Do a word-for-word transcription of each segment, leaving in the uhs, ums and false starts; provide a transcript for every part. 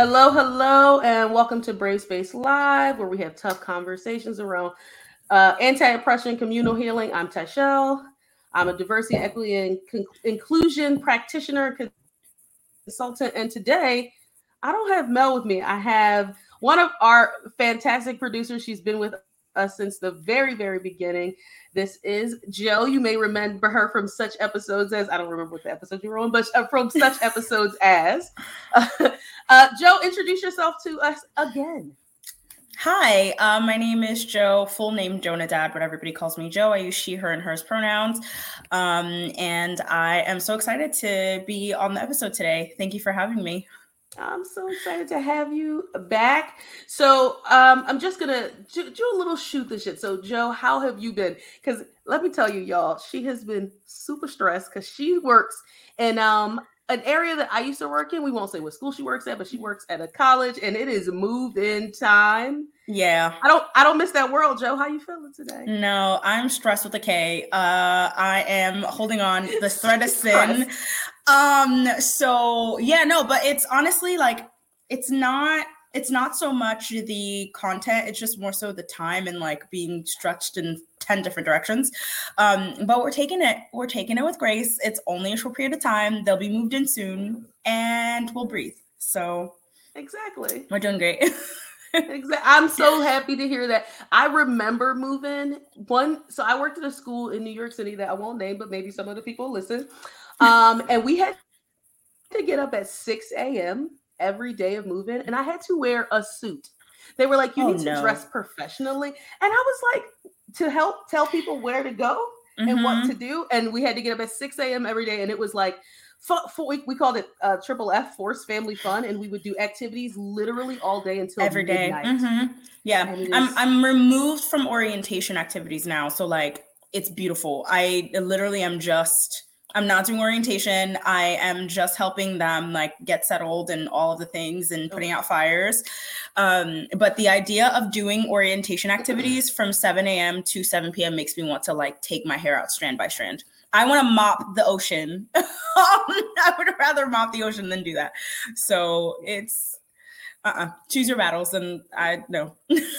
Hello, hello, and welcome to Brave Space Live, where we have tough conversations around uh, anti-oppression, communal healing. I'm Tashelle. I'm a diversity, equity, and con- inclusion practitioner and consultant. And today, I don't have Mel with me. I have one of our fantastic producers. She's been with us since the very, very beginning. This is Joe. You may remember her from such episodes as I don't remember what the episode you were on, but uh, from such episodes as uh, uh, Joe. Introduce yourself to us again. Hi, uh, my name is Joe, full name Jonadad, but everybody calls me Joe. I use she, her, and hers pronouns. Um, and I am so excited to be on the episode today. Thank you for having me. I'm so excited to have you back. So um, I'm just gonna do, do a little shoot the shit. So Joe, how have you been? Because let me tell you, y'all, she has been super stressed because she works in um an area that I used to work in. We won't say what school she works at, but she works at a college, and it is move in time. Yeah. I don't I don't miss that world, Joe. How you feeling today? No, I'm stressed with a K. Uh, I am holding on. The thread is thin. Um, so yeah, no, but it's honestly like it's not it's not so much the content, it's just more so the time and like being stretched in ten different directions. Um, but we're taking it, we're taking it with grace. It's only a short period of time. They'll be moved in soon and we'll breathe. So exactly. We're doing great. Exactly. I'm so happy to hear that. I remember moving one. So I worked at a school in New York City that I won't name, but maybe some of the people listen. Um, and we had to get up at six a.m. every day of moving, and I had to wear a suit. They were like, you Oh, need to no. dress professionally. And I was like, to help tell people where to go and Mhm. what to do. And we had to get up at six a.m. every day. And it was like, for, for, we, we called it uh, triple F, Force Family Fun. And we would do activities literally all day until Every day. midnight. Mm-hmm. Yeah. And it I'm is- I'm removed from orientation activities now. So like it's beautiful. I literally am just I'm not doing orientation. I am just helping them like get settled and all of the things and putting out fires. Um, but the idea of doing orientation activities from seven a.m. to seven p.m. makes me want to like take my hair out strand by strand. I want to mop the ocean. I would rather mop the ocean than do that. So it's uh-uh. Choose your battles, and I know.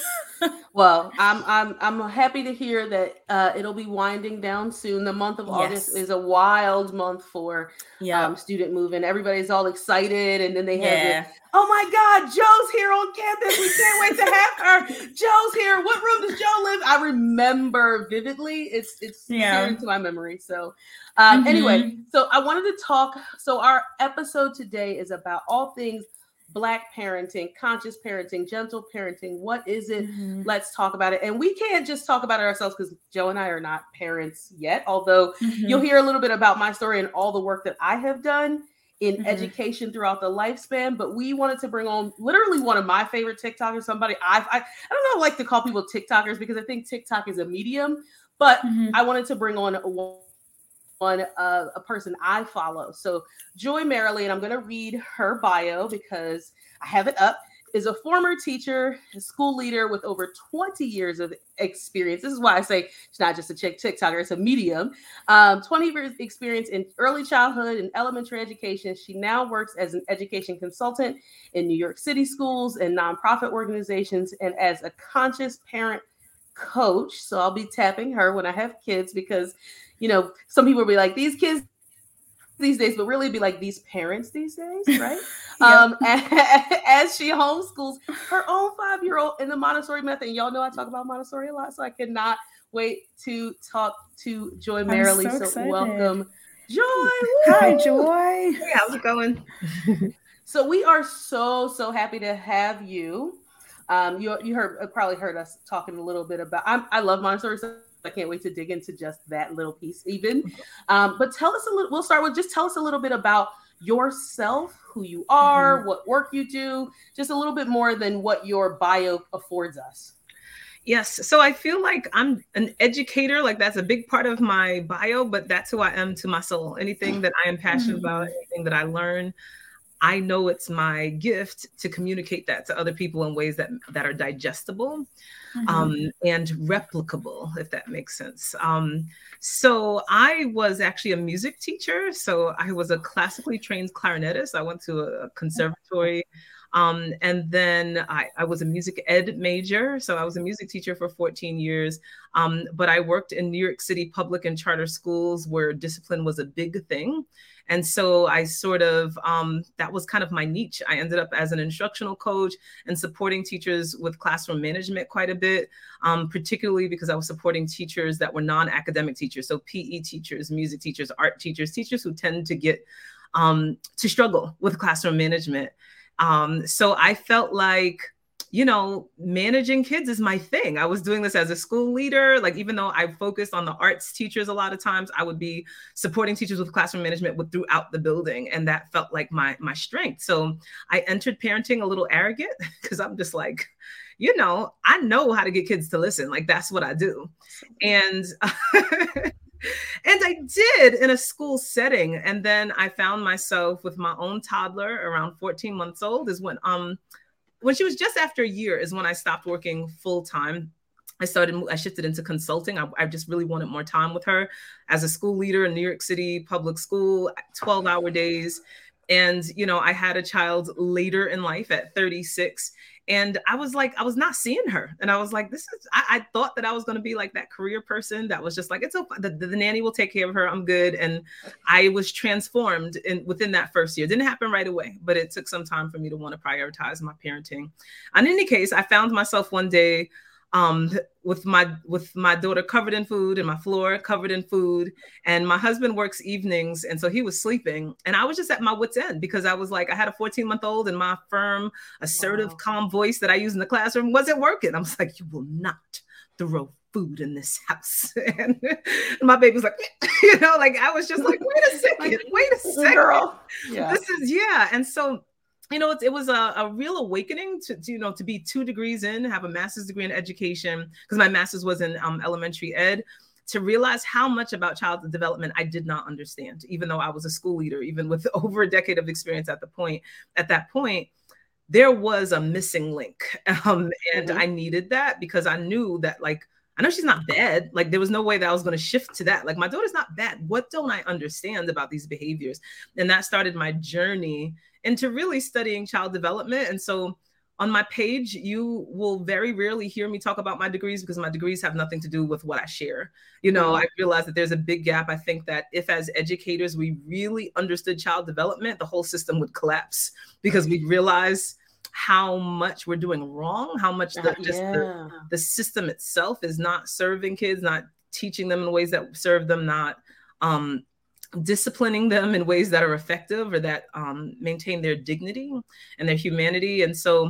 Well, I'm I'm I'm happy to hear that uh, it'll be winding down soon. The month of Yes. August is a wild month for Yeah. um, student movement. Everybody's all excited, and then they have Yeah. the, oh my God, Joe's here on campus. We can't wait to have her. Joe's here. What room does Joe live? I remember vividly. It's it's Yeah. seared into my memory. So um, Mhm. anyway, so I wanted to talk. So our episode today is about all things Black parenting, conscious parenting, gentle parenting. What is it? Mhm. Let's talk about it. And we can't just talk about it ourselves because Joe and I are not parents yet, although Mhm. you'll hear a little bit about my story and all the work that I have done in Mhm. education throughout the lifespan. But we wanted to bring on literally one of my favorite TikTokers, somebody I I, I don't know, I like to call people TikTokers because I think TikTok is a medium, but Mhm. I wanted to bring on one on uh, a person I follow. So Joy Merrily, and I'm going to read her bio because I have it up, is a former teacher, a school leader with over twenty years of experience. This is why I say she's not just a chick TikToker, it's a medium. Um, twenty years experience in early childhood and elementary education. She now works as an education consultant in New York City schools and nonprofit organizations and as a conscious parent coach. So I'll be tapping her when I have kids because, you know, some people will be like, these kids these days, but really be like these parents these days, right? Yep. Um, as she homeschools her own five-year-old in the Montessori method. And y'all know I talk about Montessori a lot, so I cannot wait to talk to Joy Merrily. so So, excited. welcome, Joy. Hi, Woo! Joy. Hey, how's it going? So we are so so happy to have you. Um, you you heard probably heard us talking a little bit about. I'm, I love Montessori, so I can't wait to dig into just that little piece even. Um, but tell us a little. We'll start with just tell us a little bit about yourself, who you are, Mhm. what work you do, just a little bit more than what your bio affords us. Yes, so I feel like I'm an educator. Like that's a big part of my bio, but that's who I am to my soul. Anything that I am passionate about, anything that I learn, I know it's my gift to communicate that to other people in ways that that are digestible Mhm. um, and replicable, if that makes sense. Um, so I was actually a music teacher. So I was a classically trained clarinetist. I went to a conservatory. Um, and then I, I was a music ed major. So I was a music teacher for fourteen years. Um, but I worked in New York City public and charter schools where discipline was a big thing. And so I sort of, um, that was kind of my niche. I ended up as an instructional coach and supporting teachers with classroom management quite a bit, um, particularly because I was supporting teachers that were non-academic teachers. So P E teachers, music teachers, art teachers, teachers who tend to get um, to struggle with classroom management. Um, so I felt like, you know, managing kids is my thing. I was doing this as a school leader. Like, even though I focused on the arts teachers a lot of times, I would be supporting teachers with classroom management with, throughout the building. And that felt like my, my strength. So I entered parenting a little arrogant because I'm just like, you know, I know how to get kids to listen. Like, that's what I do. And And I did in a school setting. And then I found myself with my own toddler around fourteen months old is when, um, when she was just after a year is when I stopped working full time. I started, I shifted into consulting. I, I just really wanted more time with her as a school leader in New York City public school, twelve hour days. And, you know, I had a child later in life at thirty-six. And I was like, I was not seeing her. And I was like, this is, I, I thought that I was going to be like that career person that was just like, it's okay. The, the, the nanny will take care of her. I'm good. And I was transformed in within that first year. It didn't happen right away, but it took some time for me to want to prioritize my parenting. In any case, I found myself one day um, with my with my daughter covered in food and my floor covered in food. And my husband works evenings. And so he was sleeping. And I was just at my wit's end because I was like, I had a fourteen month old and my firm, assertive, wow. calm voice that I use in the classroom wasn't working. I was like, you will not throw food in this house. And my baby was like, you know, like I was just like, wait a second, wait a second. Girl. Yeah. This is, yeah. And so you know, it, it was a, a real awakening to, to, you know, to be two degrees in, have a master's degree in education, because my master's was in um, elementary ed, to realize how much about child development I did not understand, even though I was a school leader, even with over a decade of experience at the point, at that point, there was a missing link. Um, and mm-hmm. I needed that because I knew that, like, I know she's not bad. Like, there was no way that I was going to shift to that. Like, my daughter's not bad. What don't I understand about these behaviors? And that started my journey into really studying child development. And so on my page, you will very rarely hear me talk about my degrees because my degrees have nothing to do with what I share. You know, mm-hmm. I realize that there's a big gap. I think that if as educators, we really understood child development, the whole system would collapse because we realize how much we're doing wrong, how much the, just yeah. the, the system itself is not serving kids, not teaching them in ways that serve them, not um, disciplining them in ways that are effective or that um, maintain their dignity and their humanity. And so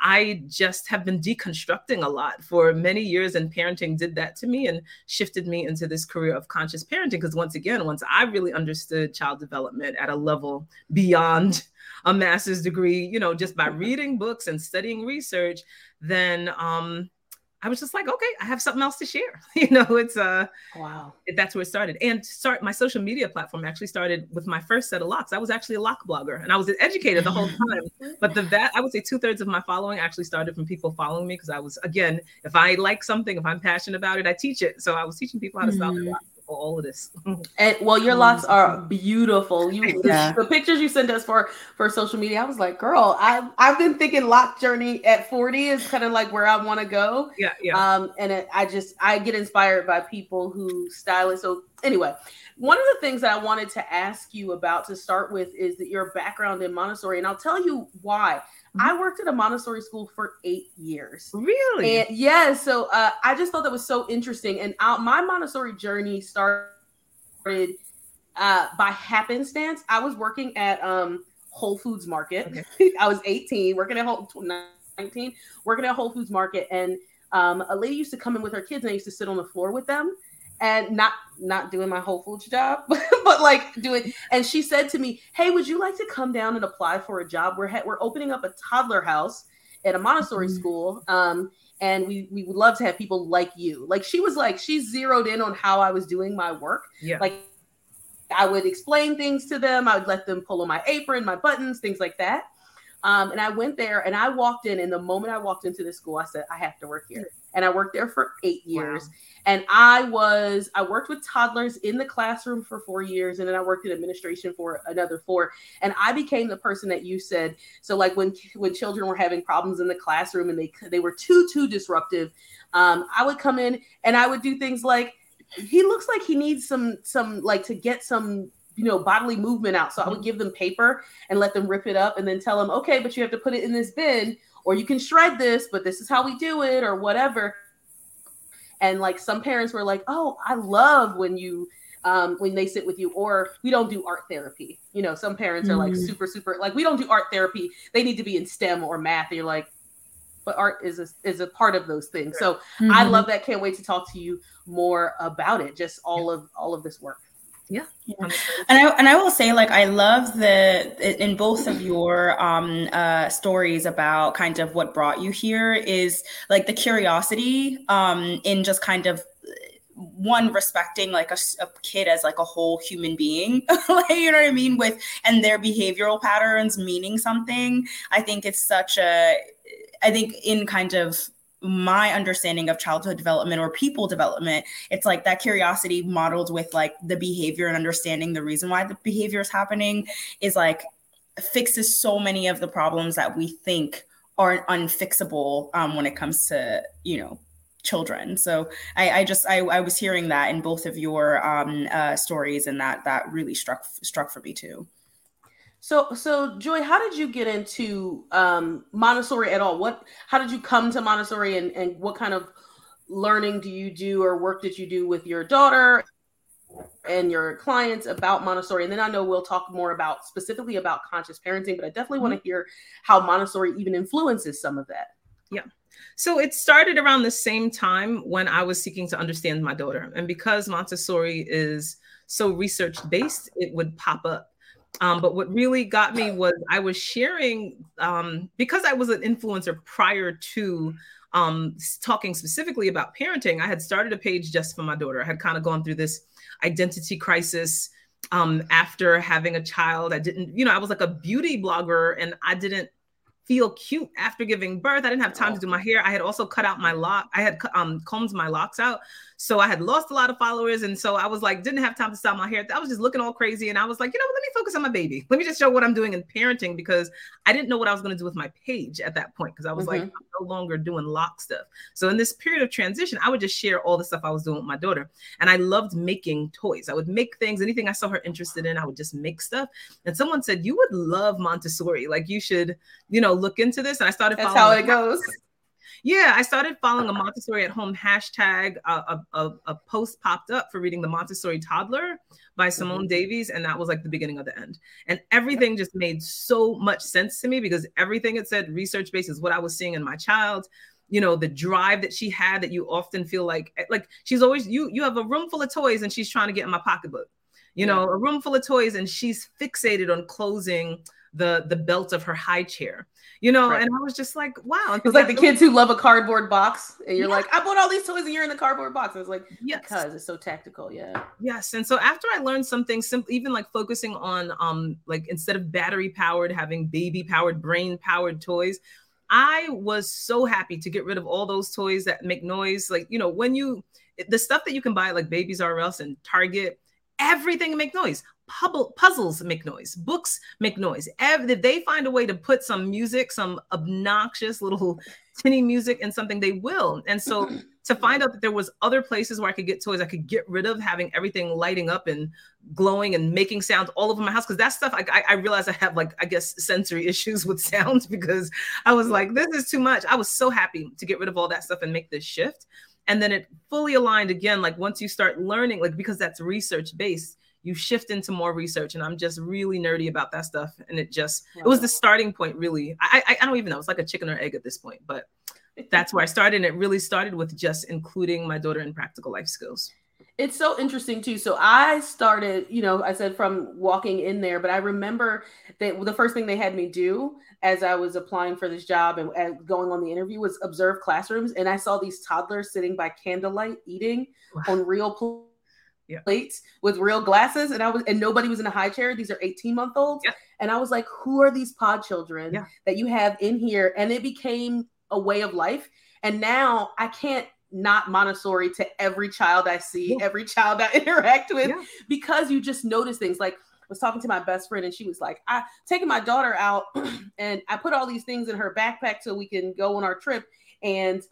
I just have been deconstructing a lot for many years, and parenting did that to me and shifted me into this career of conscious parenting. Because once again, once I really understood child development at a level beyond a master's degree, you know, just by reading books and studying research, then um, I was just like, okay, I have something else to share. You know, it's uh, wow. That's where it started. And start my social media platform actually started with my first set of locks. I was actually a lock blogger, and I was an educator the whole time. But the that I would say two thirds of my following actually started from people following me because I was, again, if I like something, if I'm passionate about it, I teach it. So I was teaching people how to style their locks. All of this. And well, your locks are beautiful. You yeah. the, the pictures you sent us for for social media, I was like, girl, I I've been thinking lock journey at forty is kind of like where I want to go. Yeah, yeah. Um, and it, I just I get inspired by people who style it. So anyway, one of the things that I wanted to ask you about to start with is that your background in Montessori, and I'll tell you why. I worked at a Montessori school for eight years. Really? And yeah, so uh, I just thought that was so interesting. And uh, my Montessori journey started uh, by happenstance. I was working at um, Whole Foods Market. Okay. I was eighteen, working at Whole nineteen, working at Whole Foods Market, and um, a lady used to come in with her kids, and I used to sit on the floor with them. And not not doing my Whole Foods job, but like doing. And she said to me, "Hey, would you like to come down and apply for a job? We're ha- we're opening up a toddler house at a Montessori mm-hmm. school, um, and we we would love to have people like you." Like she was like she zeroed in on how I was doing my work. Yeah. Like I would explain things to them. I would let them pull on my apron, my buttons, things like that. Um, and I went there and I walked in, and the moment I walked into the school, I said, I have to work here. And I worked there for eight years. Wow. And I was, I worked with toddlers in the classroom for four years. And then I worked in administration for another four. And I became the person that you said. So like when, when children were having problems in the classroom and they, they were too, too disruptive, um, I would come in and I would do things like, he looks like he needs some, some like to get some, you know, bodily movement out. So I would give them paper and let them rip it up and then tell them, okay, but you have to put it in this bin, or you can shred this, but this is how we do it, or whatever. And like some parents were like, oh, I love when you, um, when they sit with you, or we don't do art therapy. You know, some parents mm. are like super, super, like we don't do art therapy. They need to be in STEM or math. And you're like, but art is a, is a part of those things. So mm-hmm. I love that. Can't wait to talk to you more about it. Just all of, all of this work. Yeah. yeah. And I and I will say, like, I love the in both of your um uh stories about kind of what brought you here is like the curiosity um in just kind of one respecting like a, a kid as like a whole human being, like, you know what I mean, with and their behavioral patterns meaning something. I think it's such a I think in kind of my understanding of childhood development or people development, it's like that curiosity modeled with like the behavior and understanding the reason why the behavior is happening is like fixes so many of the problems that we think are unfixable um, when it comes to, you know, children. So I, I just, I, I was hearing that in both of your um, uh, stories, and that, that really struck, struck for me too. So, so Joy, how did you get into um, Montessori at all? What, how did you come to Montessori, and, and what kind of learning do you do or work did you do with your daughter and your clients about Montessori? And then I know we'll talk more about specifically about conscious parenting, but I definitely mm-hmm. want to hear how Montessori even influences some of that. Yeah. So it started around the same time when I was seeking to understand my daughter. And because Montessori is so research-based, it would pop up. Um, but what really got me was I was sharing, um, because I was an influencer prior to um, talking specifically about parenting, I had started a page just for my daughter. I had kind of gone through this identity crisis um, after having a child. I didn't, you know, I was like a beauty blogger, and I didn't feel cute after giving birth. I didn't have time oh. to do my hair. I had also cut out my lock. I had um, combed my locks out. So I had lost a lot of followers. And so I was like, didn't have time to style my hair. I was just looking all crazy. And I was like, you know, let me focus on my baby. Let me just show what I'm doing in parenting, because I didn't know what I was going to do with my page at that point. Because I was mm-hmm. like, I'm no longer doing lock stuff. So in this period of transition, I would just share all the stuff I was doing with my daughter. And I loved making toys. I would make things, anything I saw her interested in, I would just make stuff. And someone said, you would love Montessori. Like, you should, you know, look into this. And I started That's how it goes. Yeah, I started following a Montessori at home hashtag. Uh, a, a, a post popped up for reading The Montessori Toddler by Simone mm-hmm. Davies. And that was like the beginning of the end. And everything just made so much sense to me, because everything it said research-based is what I was seeing in my child. You know, the drive that she had, that you often feel like, like she's always, you, you have a room full of toys and she's trying to get in my pocketbook. You know, a room full of toys and she's fixated on closing the the belt of her high chair, you know, right. And I was just like, wow. It's like the kids who love a cardboard box, and you're yeah. like, I bought all these toys and you're in the cardboard box. I was like, yes, because it's so tactical. Yeah. Yes. And so after I learned something simple, even like focusing on um like instead of battery powered, having baby powered, brain powered toys, I was so happy to get rid of all those toys that make noise. Like, you know, when you the stuff that you can buy like Babies R Us and Target, everything make noise. Puzzles make noise. Books make noise. If they find a way to put some music, some obnoxious little tinny music in something, they will. And so to find out that there was other places where I could get toys, I could get rid of having everything lighting up and glowing and making sounds all over my house. Because that stuff, I, I realized I have like, I guess, sensory issues with sounds, because I was like, this is too much. I was so happy to get rid of all that stuff and make this shift. And then it fully aligned again. Like once you start learning, like, because that's research based, you shift into more research, and I'm just really nerdy about that stuff. And it just, it was the starting point, really. I, I I don't even know. It's like a chicken or egg at this point, but that's where I started. And it really started with just including my daughter in practical life skills. It's so interesting too. So I started, you know, I said from walking in there, but I remember that the first thing they had me do as I was applying for this job and, and going on the interview was observe classrooms. And I saw these toddlers sitting by candlelight eating on real pl- Yeah. Plates with real glasses, and I was, and nobody was in a high chair. These are eighteen month olds, yeah. and I was like, "Who are these pod children yeah. that you have in here?" And it became a way of life. And now I can't not Montessori to every child I see, yeah. every child I interact with, yeah. because you just notice things. Like, I was talking to my best friend, and she was like, "I taking my daughter out, and I put all these things in her backpack so we can go on our trip, and."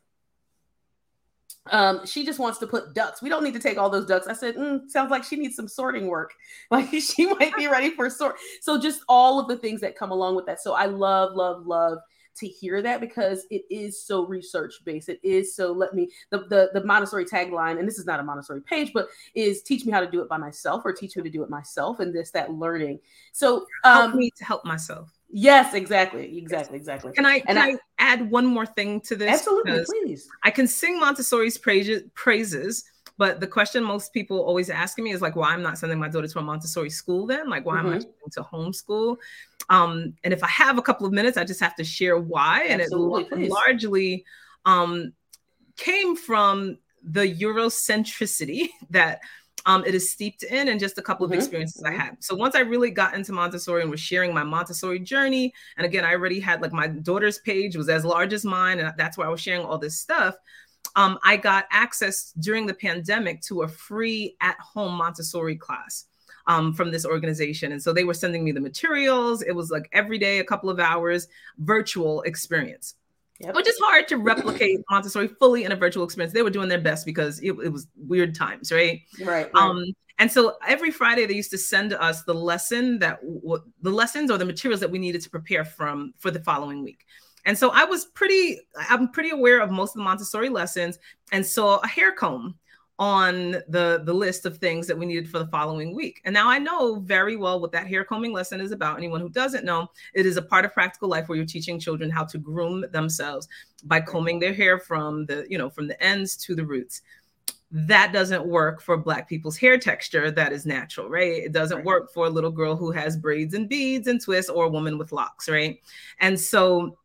Um, she just wants to put ducks. We don't need to take all those ducks. I said, mm, sounds like she needs some sorting work. Like she might be ready for sort. So just all of the things that come along with that. So I love, love, love to hear that, because it is so research based. It is so, let me, the, the, the Montessori tagline, and this is not a Montessori page, but is teach me how to do it by myself, or teach me to do it myself. And this, that learning. So um, help me to help myself. Yes, exactly. Exactly. Exactly. Can I, can I, I add one more thing to this? Absolutely. Please. I can sing Montessori's praises, praises, but the question most people always asking me is like, why I'm not sending my daughter to a Montessori school then? Like, why mm-hmm. am I going to homeschool? Um, and if I have a couple of minutes, I just have to share why. Absolutely, and it please. largely um, came from the Eurocentricity that Um, it is steeped in, and just a couple of mm-hmm. experiences I had. So once I really got into Montessori and was sharing my Montessori journey, and again, I already had, like, my daughter's page was as large as mine, and that's where I was sharing all this stuff. Um, I got access during the pandemic to a free at-home Montessori class um, from this organization. And so they were sending me the materials. It was like every day, a couple of hours, virtual experience. Yep. Which is hard to replicate Montessori fully in a virtual experience. They were doing their best because it, it was weird times, right? Right. right. Um, and so every Friday they used to send us the lesson that w- the lessons or the materials that we needed to prepare from for the following week. And so I was pretty, I'm pretty aware of most of the Montessori lessons, and saw a hair comb on the, the list of things that we needed for the following week. And now I know very well what that hair combing lesson is about. Anyone who doesn't know, it is a part of practical life where you're teaching children how to groom themselves by combing their hair from the, you know, from the ends to the roots. That doesn't work for Black people's hair texture that is natural, right? It doesn't work for a little girl who has braids and beads and twists, or a woman with locks, right? And so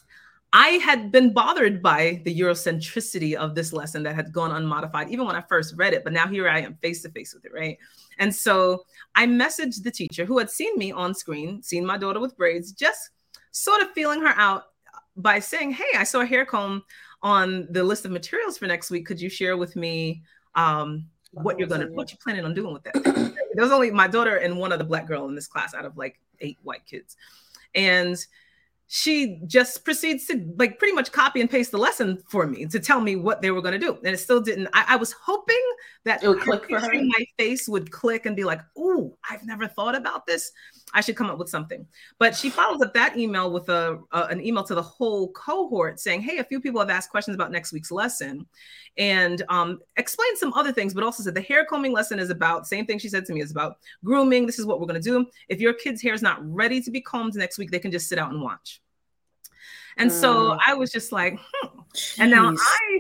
I had been bothered by the Eurocentricity of this lesson that had gone unmodified, even when I first read it, but now here I am face to face with it, right? And so I messaged the teacher who had seen me on screen, seen my daughter with braids, just sort of feeling her out by saying, hey, I saw a hair comb on the list of materials for next week. Could you share with me um, what you're gonna, what you planning on doing with that? There was only my daughter and one other Black girl in this class out of like eight white kids. And she just proceeds to like pretty much copy and paste the lesson for me to tell me what they were going to do. And it still didn't. I, I was hoping that it would click for her. My face would click and be like, "Ooh, I've never thought about this. I should come up with something." But she follows up that email with a, a an email to the whole cohort saying, "Hey, a few people have asked questions about next week's lesson," and um, explained some other things, but also said the hair combing lesson is about, same thing she said to me, is about grooming. This is what we're going to do. If your kid's hair is not ready to be combed next week, they can just sit out and watch. And mm. so I was just like, hmm. And now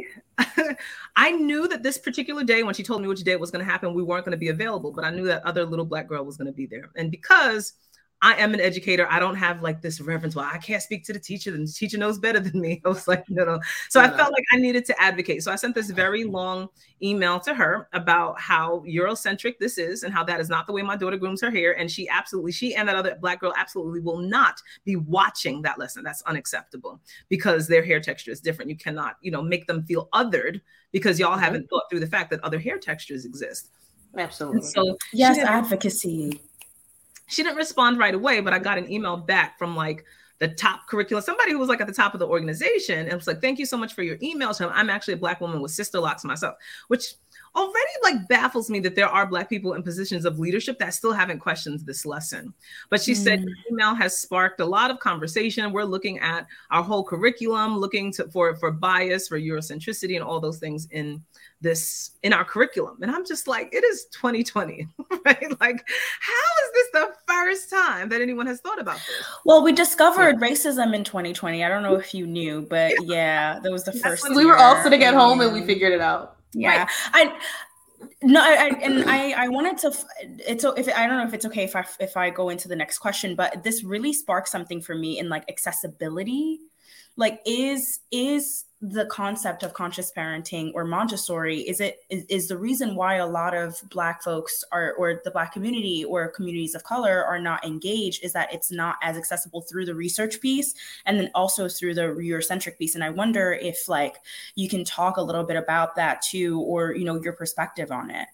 I, I knew that this particular day, when she told me which day it was going to happen, we weren't going to be available, but I knew that other little Black girl was going to be there. And because I am an educator, I don't have like this reverence. Well, I can't speak to the teacher, and the teacher knows better than me. I was like, no, no. So no, I felt no. like I needed to advocate. So I sent this very long email to her about how Eurocentric this is and how that is not the way my daughter grooms her hair. And she absolutely, she and that other Black girl absolutely will not be watching that lesson. That's unacceptable because their hair texture is different. You cannot, you know, make them feel othered because y'all mm-hmm. haven't thought through the fact that other hair textures exist. Absolutely. And so yes, advocacy. She didn't respond right away, but I got an email back from like the top curriculum, somebody who was like at the top of the organization, and was like, "Thank you so much for your email." So I'm actually a Black woman with sister locks myself, which already like baffles me that there are Black people in positions of leadership that still haven't questioned this lesson. But she mm. said, "Your email has sparked a lot of conversation. We're looking at our whole curriculum, looking to, for, for bias, for Eurocentricity, and all those things in this in our curriculum." And I'm just like, it is twenty twenty, right? Like, how is this the first time that anyone has thought about this? Well, we discovered yeah. racism in twenty twenty. I don't know if you knew, but yeah, yeah that was the That's first. We were all sitting at home and we figured it out. Yeah, right. I no, I, I and I I wanted to. It's if I don't know if it's okay if I if I go into the next question, but this really sparked something for me in like accessibility. like, is is the concept of conscious parenting or Montessori, is it is, is the reason why a lot of Black folks are, or the Black community or communities of color are not engaged, is that it's not as accessible through the research piece and then also through the Eurocentric piece. And I wonder if like you can talk a little bit about that too, or, you know, your perspective on it.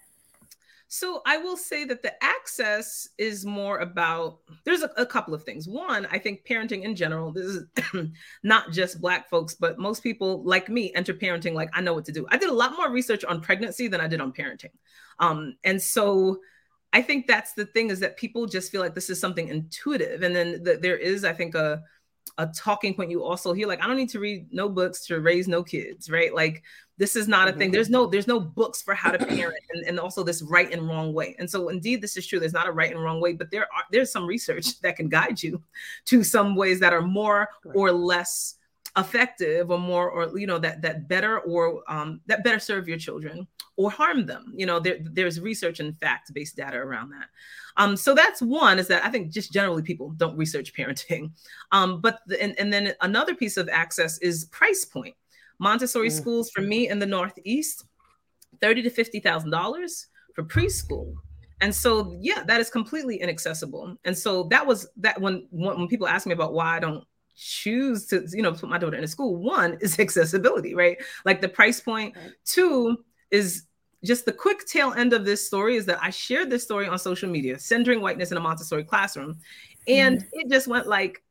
So I will say that the access is more about, there's a, a couple of things. One, I think parenting in general, this is not just Black folks, but most people like me enter parenting like, I know what to do. I did a lot more research on pregnancy than I did on parenting. Um, and so I think that's the thing, is that people just feel like this is something intuitive. And then the, there is, I think, a, a talking point you also hear, like, I don't need to read no books to raise no kids, right? Like, this is not a thing. There's no, there's no books for how to parent, and, and also this right and wrong way. And so indeed, this is true. There's not a right and wrong way, but there are, there's some research that can guide you to some ways that are more or less effective, or more, or, you know, that, that better, or um, that better serve your children or harm them. You know, there, there's research and fact-based data around that. Um, so that's one, is that I think just generally people don't research parenting. Um, but, the, and, and then another piece of access is price point. Montessori mm. schools for me in the Northeast, thirty to fifty thousand dollars for preschool. And so, yeah, that is completely inaccessible. And so that was that when, when people ask me about why I don't choose to, you know, put my daughter in a school, one is accessibility, right? Like the price point. Right. Two is just the quick tail end of this story is that I shared this story on social media, Centering Whiteness in a Montessori Classroom. And mm. it just went like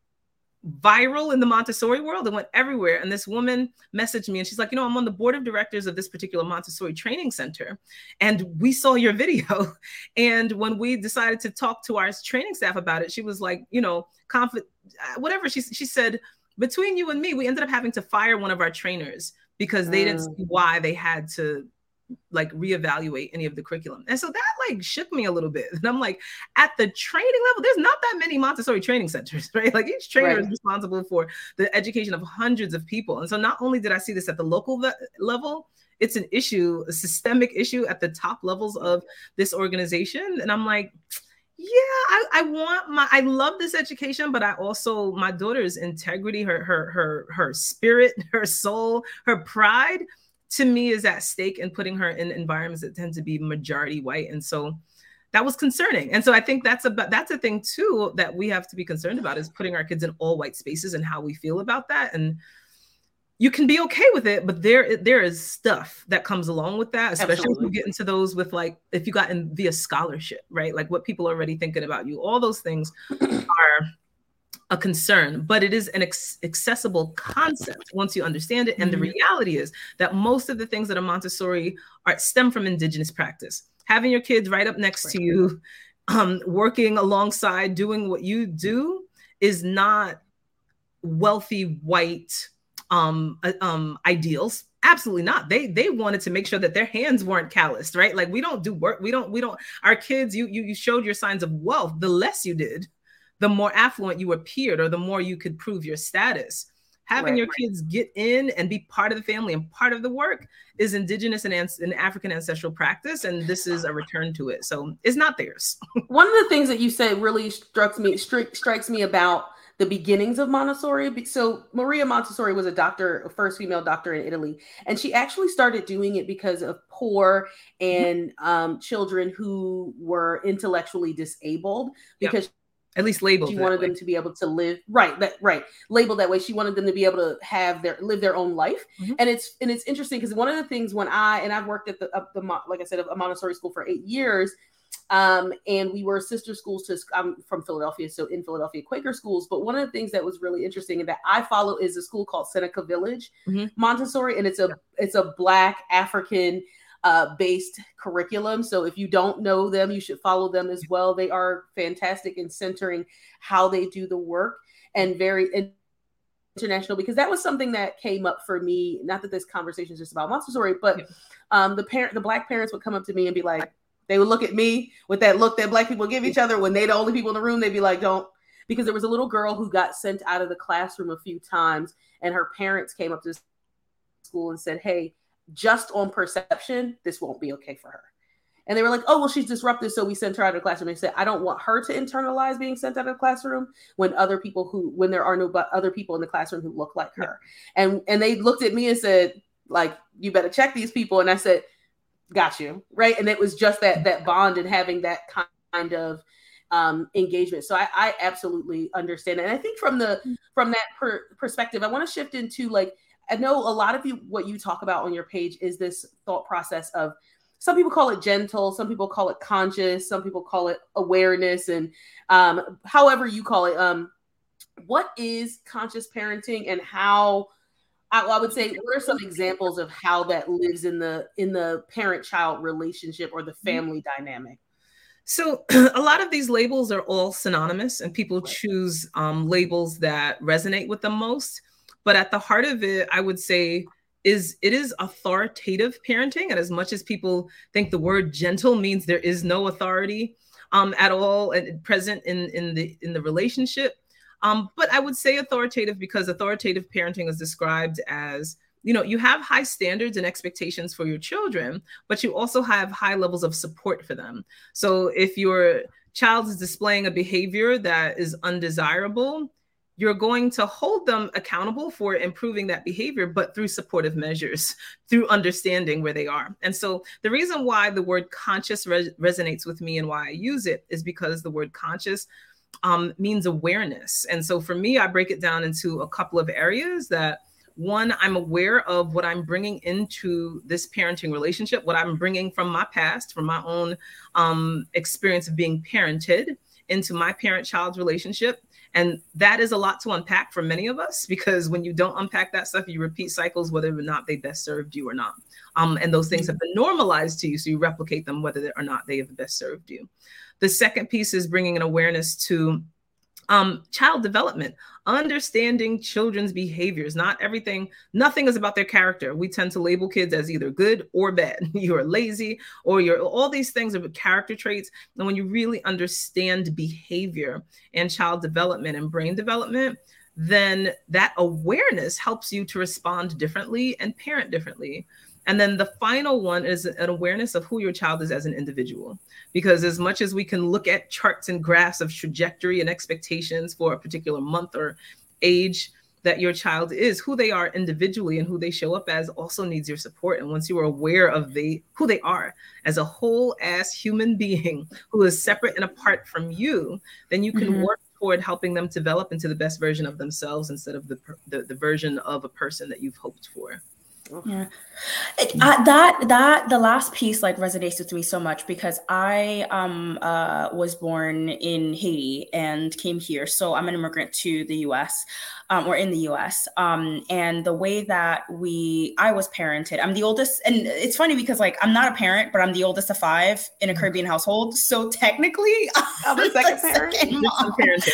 viral in the Montessori world. It went everywhere. And this woman messaged me and she's like, you know, I'm on the board of directors of this particular Montessori training center. And we saw your video. And when we decided to talk to our training staff about it, she was like, you know, confident, whatever. She, she said, between you and me, we ended up having to fire one of our trainers because they mm. didn't see why they had to like reevaluate any of the curriculum. And so that like shook me a little bit. And I'm like, at the training level, there's not that many Montessori training centers, right? Like each trainer right. is responsible for the education of hundreds of people. And so not only did I see this at the local le- level, it's an issue, a systemic issue at the top levels of this organization. And I'm like, yeah, I, I want my, I love this education, but I also, my daughter's integrity, her, her, her, her spirit, her soul, her pride, to me, is at stake in putting her in environments that tend to be majority white. And so that was concerning. And so I think that's a, that's a thing too, that we have to be concerned about, is putting our kids in all white spaces and how we feel about that. And you can be okay with it, but there, there is stuff that comes along with that, especially Absolutely. If you get into those with like, if you got in via scholarship, right? Like what people are already thinking about you, all those things are a concern, but it is an ex- accessible concept once you understand it. And mm-hmm. the reality is that most of the things that are Montessori are stem from indigenous practice. Having your kids right up next right. to you, um, working alongside, doing what you do, is not wealthy white um, uh, um, ideals. Absolutely not. They they wanted to make sure that their hands weren't calloused, right? Like we don't do work. We don't we don't. Our kids, you you you showed your signs of wealth. The less you did, the more affluent you appeared, or the more you could prove your status. Having right, your right. kids get in and be part of the family and part of the work is indigenous and, and African ancestral practice. And this is a return to it. So it's not theirs. One of the things that you said really struck me, stri- strikes me about the beginnings of Montessori. So Maria Montessori was a doctor, a first female doctor in Italy. And she actually started doing it because of poor and um, children who were intellectually disabled, because yep. At least labeled. She wanted way. them to be able to live right, that right, labeled that way. She wanted them to be able to have their live their own life, mm-hmm. and it's and it's interesting because one of the things when I and I've worked at the, uh, the like I said, a Montessori school for eight years, um, and we were sister schools to. I'm from Philadelphia, so in Philadelphia, Quaker schools. But one of the things that was really interesting and that I follow is a school called Seneca Village mm-hmm. Montessori, and it's a it's a Black African. Uh, based curriculum. So if you don't know them, you should follow them as well. They are fantastic in centering how they do the work, and very international, because that was something that came up for me. Not that this conversation is just about Montessori, but yeah. um, the parent, the Black parents would come up to me and be like, they would look at me with that look that Black people give each other when they're the only people in the room. They'd be like, don't, because there was a little girl who got sent out of the classroom a few times, and her parents came up to school and said, hey, just on perception, this won't be okay for her. And they were like, oh, well, she's disruptive, so we sent her out of the classroom. They said, I don't want her to internalize being sent out of the classroom when other people who, when there are no but other people in the classroom who look like her. And and they looked at me and said, like, you better check these people. And I said, got you, right? And it was just that that bond and having that kind of um, engagement. So I, I absolutely understand. And I think from the from that per, perspective, I want to shift into, like, I know a lot of you, what you talk about on your page is this thought process of, some people call it gentle, some people call it conscious, some people call it awareness, and um, however you call it. Um, what is conscious parenting, and how, I, I would say, what are some examples of how that lives in the in the parent-child relationship or the family dynamic? So a lot of these labels are all synonymous, and people choose um, labels that resonate with them most. But at the heart of it, I would say, is it is authoritative parenting. And as much as people think the word gentle means there is no authority um, at all and present in, in the in the relationship. Um, but I would say authoritative because authoritative parenting is described as, you know, you have high standards and expectations for your children, but you also have high levels of support for them. So if your child is displaying a behavior that is undesirable, you're going to hold them accountable for improving that behavior, but through supportive measures, through understanding where they are. And so the reason why the word conscious res- resonates with me and why I use it is because the word conscious um, means awareness. And so for me, I break it down into a couple of areas that, one, I'm aware of what I'm bringing into this parenting relationship, what I'm bringing from my past, from my own um, experience of being parented into my parent-child relationship. And that is a lot to unpack for many of us, because when you don't unpack that stuff, you repeat cycles, whether or not they best served you or not. Um, and those things have been normalized to you, so you replicate them whether or not they have best served you. The second piece is bringing an awareness to Um, child development, understanding children's behaviors. Not everything, nothing is about their character. We tend to label kids as either good or bad. You're lazy, or you're, all these things are character traits. And when you really understand behavior and child development and brain development, then that awareness helps you to respond differently and parent differently. And then the final one is an awareness of who your child is as an individual. Because as much as we can look at charts and graphs of trajectory and expectations for a particular month or age that your child is, who they are individually and who they show up as also needs your support. And once you are aware of the who they are as a whole ass human being who is separate and apart from you, then you can mm-hmm. work toward helping them develop into the best version of themselves instead of the, the, the version of a person that you've hoped for. Yeah, it, uh, that that the last piece like resonates with me so much, because I um uh was born in Haiti and came here, so I'm an immigrant to the U S um, or in the U S um and the way that we I was parented, I'm the oldest, and it's funny because like I'm not a parent, but I'm the oldest of five in a Caribbean household, so technically I'm the second parent. Second mom.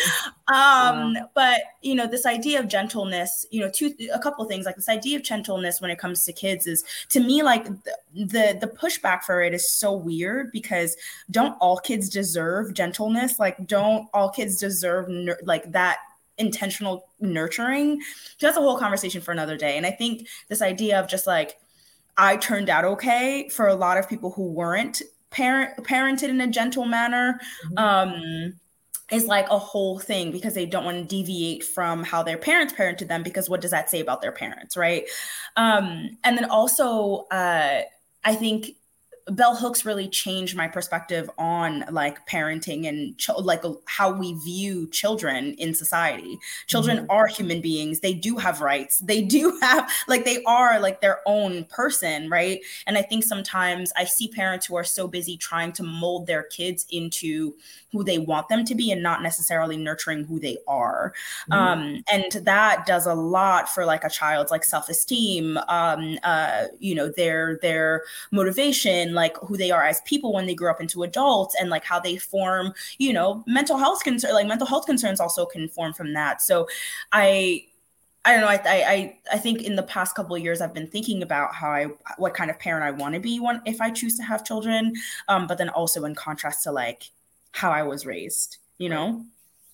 Um, wow. But you know, this idea of gentleness, you know, two a couple of things, like this idea of gentleness when it comes to kids is, to me, like the, the the pushback for it is so weird, because don't all kids deserve gentleness? Like, don't all kids deserve nur- like that intentional nurturing? So that's a whole conversation for another day. And I think this idea of just like, I turned out okay, for a lot of people who weren't parent parented in a gentle manner, mm-hmm. um, is like a whole thing, because they don't want to deviate from how their parents parented them, because what does that say about their parents, right? Um, and then also, uh, I think Bell Hooks really changed my perspective on like parenting and ch- like how we view children in society. Children mm-hmm. are human beings. They do have rights. They do have like, they are like their own person, right? And I think sometimes I see parents who are so busy trying to mold their kids into who they want them to be and not necessarily nurturing who they are. Mm-hmm. Um, and that does a lot for like a child's like self-esteem, um, uh, you know, their, their motivation, like who they are as people when they grow up into adults, and like how they form, you know, mental health concerns, like mental health concerns also can form from that. So I, I don't know. I, I, I think in the past couple of years, I've been thinking about how I, what kind of parent I want to be when, if I choose to have children. Um, but then also in contrast to like how I was raised, you know?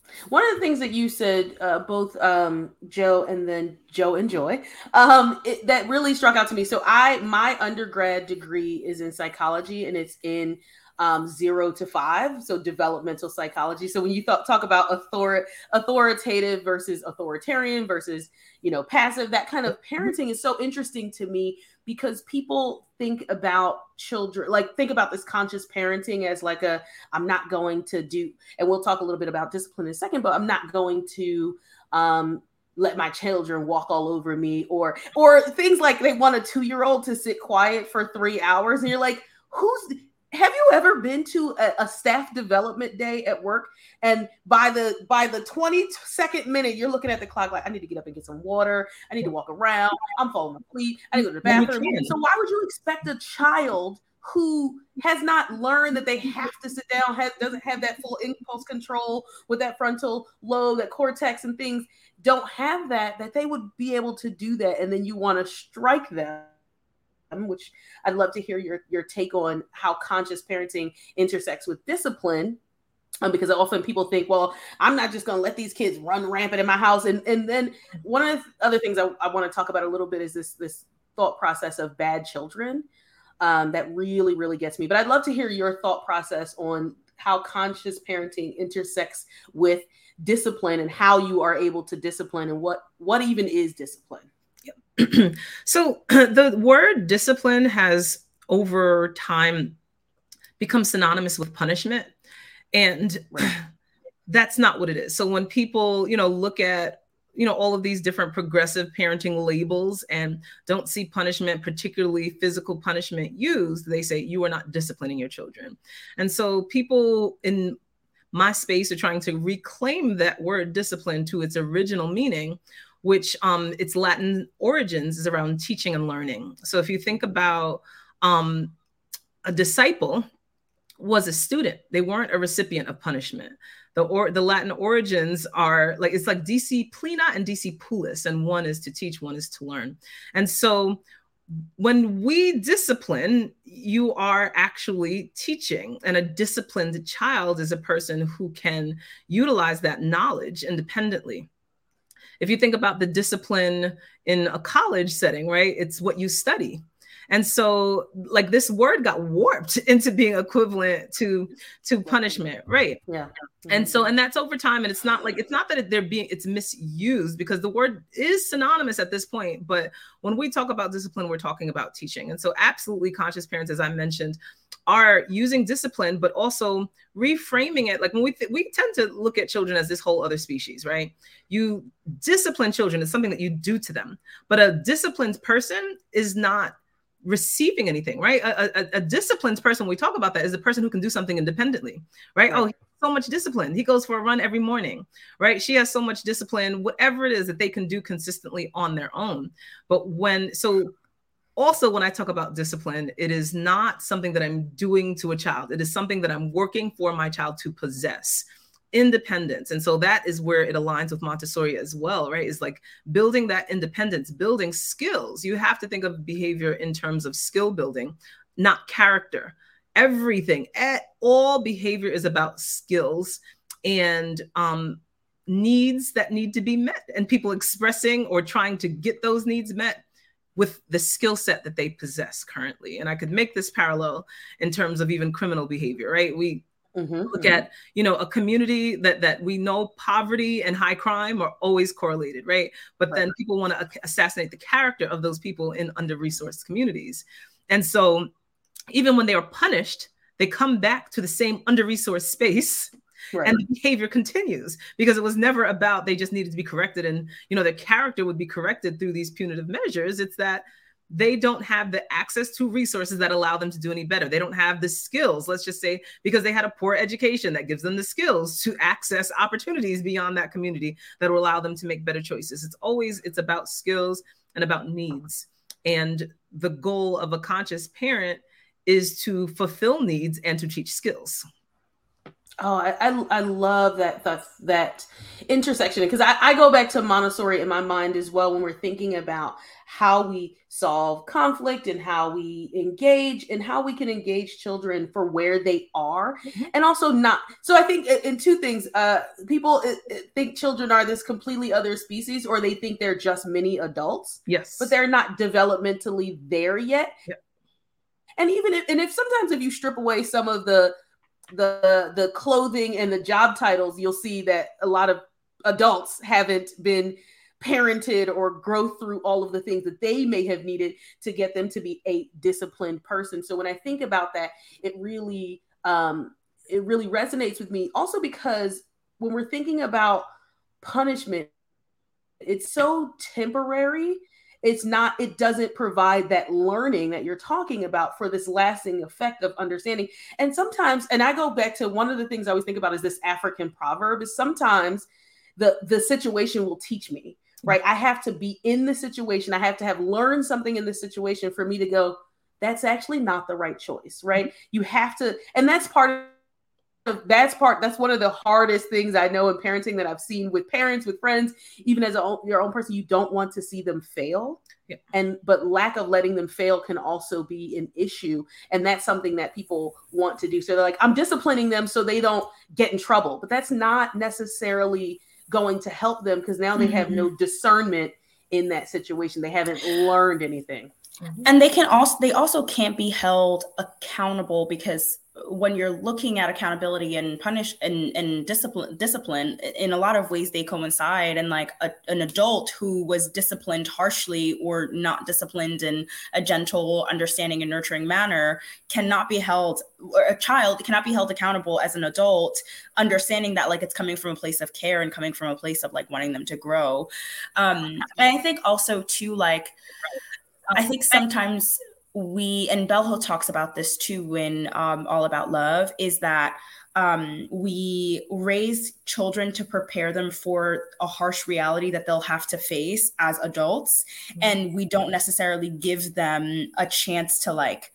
One of the things that you said, uh, both um, Joe and then Joe and Joy, um, it, that really struck out to me. So I, my undergrad degree is in psychology, and it's in um, zero to five, so developmental psychology. So when you th- talk about author- authoritative versus authoritarian versus, you know, passive, that kind of parenting is so interesting to me, because people think about children, like think about this conscious parenting as like a, I'm not going to do, and we'll talk a little bit about discipline in a second, but I'm not going to um, let my children walk all over me, or, or things like they want a two-year-old to sit quiet for three hours. And you're like, who's, have you ever been to a, a staff development day at work, and by the by the twenty-second minute you're looking at the clock like, I need to get up and get some water, I need to walk around, I'm falling asleep, I need to go to the bathroom. So why would you expect a child who has not learned that they have to sit down, has, doesn't have that full impulse control with that frontal lobe, that cortex and things, don't have that, that they would be able to do that, and then you want to strike them? Which I'd love to hear your, your take on how conscious parenting intersects with discipline. Um, because often people think, well, I'm not just going to let these kids run rampant in my house. And, and then one of the other things I, I want to talk about a little bit is this, this thought process of bad children um, that really, really gets me. But I'd love to hear your thought process on how conscious parenting intersects with discipline, and how you are able to discipline, and what, what even is discipline. So the word discipline has over time become synonymous with punishment, and right. That's not what it is. So when people, you know, look at, you know, all of these different progressive parenting labels and don't see punishment, particularly physical punishment, used, they say you are not disciplining your children. And so people in my space are trying to reclaim that word discipline to its original meaning, which um, its Latin origins is around teaching and learning. So if you think about um, a disciple was a student, they weren't a recipient of punishment. The or the Latin origins are like, it's like disciplina and discipulis, and one is to teach, one is to learn. And so when we discipline, you are actually teaching, and a disciplined child is a person who can utilize that knowledge independently. If you think about the discipline in a college setting, right, it's what you study. And so like this word got warped into being equivalent to, to punishment, right? Yeah. And so, and that's over time. And it's not like, it's not that they're being, it's misused, because the word is synonymous at this point. But when we talk about discipline, we're talking about teaching. And so absolutely conscious parents, as I mentioned, are using discipline, but also reframing it. Like when we, th- we tend to look at children as this whole other species, right? You discipline children is something that you do to them, but a disciplined person is not receiving anything, right? A, a, a disciplined person, we talk about that, is a person who can do something independently, right? right. Oh, he has so much discipline. He goes for a run every morning, right? She has so much discipline, whatever it is that they can do consistently on their own. But when, so also when I talk about discipline, it is not something that I'm doing to a child. It is something that I'm working for my child to possess. Independence. And so that is where it aligns with Montessori as well, right? Is like building that independence, building skills. You have to think of behavior in terms of skill building, not character. Everything, at all behavior is about skills and um, needs that need to be met, and people expressing or trying to get those needs met with the skill set that they possess currently. And I could make this parallel in terms of even criminal behavior, right? We Mm-hmm, look mm-hmm. at, you know, a community that that we know poverty and high crime are always correlated, right? But right. then people want to assassinate the character of those people in under-resourced communities. And so even when they are punished, they come back to the same under-resourced space, right. and the behavior continues, because it was never about they just needed to be corrected and, you know, their character would be corrected through these punitive measures. It's that they don't have the access to resources that allow them to do any better. They don't have the skills, let's just say, because they had a poor education that gives them the skills to access opportunities beyond that community that will allow them to make better choices. It's always, it's about skills and about needs. And the goal of a conscious parent is to fulfill needs and to teach skills. Oh, I, I, I love that, that, that intersection, because I, I go back to Montessori in my mind as well when we're thinking about how we solve conflict and how we engage and how we can engage children for where they are. Mm-hmm. And also not. So I think in two things, uh, people think children are this completely other species, or they think they're just mini adults. Yes. But they're not developmentally there yet. Yeah. And even if, and if sometimes if you strip away some of the, the the clothing and the job titles, you'll see that a lot of adults haven't been parented or grow through all of the things that they may have needed to get them to be a disciplined person. So when I think about that, it really um, it really resonates with me. Also because when we're thinking about punishment, it's so temporary. It's not, it doesn't provide that learning that you're talking about for this lasting effect of understanding. And sometimes, and I go back to one of the things I always think about is this African proverb is sometimes the, the situation will teach me, right? I have to be in the situation. I have to have learned something in the situation for me to go, that's actually not the right choice, right? You have to, and that's part of That's part. That's one of the hardest things I know in parenting that I've seen with parents, with friends, even as a, your own person. You don't want to see them fail, yeah. and but lack of letting them fail can also be an issue, and that's something that people want to do. So they're like, I'm disciplining them so they don't get in trouble, but that's not necessarily going to help them because now they have mm-hmm. no discernment in that situation. They haven't learned anything, and they can also they also can't be held accountable because when you're looking at accountability and punish and, and discipline, discipline in a lot of ways, they coincide. And like a, an adult who was disciplined harshly or not disciplined in a gentle, understanding and nurturing manner cannot be held, or a child cannot be held accountable as an adult, understanding that like it's coming from a place of care and coming from a place of like wanting them to grow. Um, and I think also too, like, I think sometimes we, and Bell Hooks talks about this too in um, All About Love, is that um, we raise children to prepare them for a harsh reality that they'll have to face as adults. Mm-hmm. And we don't necessarily give them a chance to like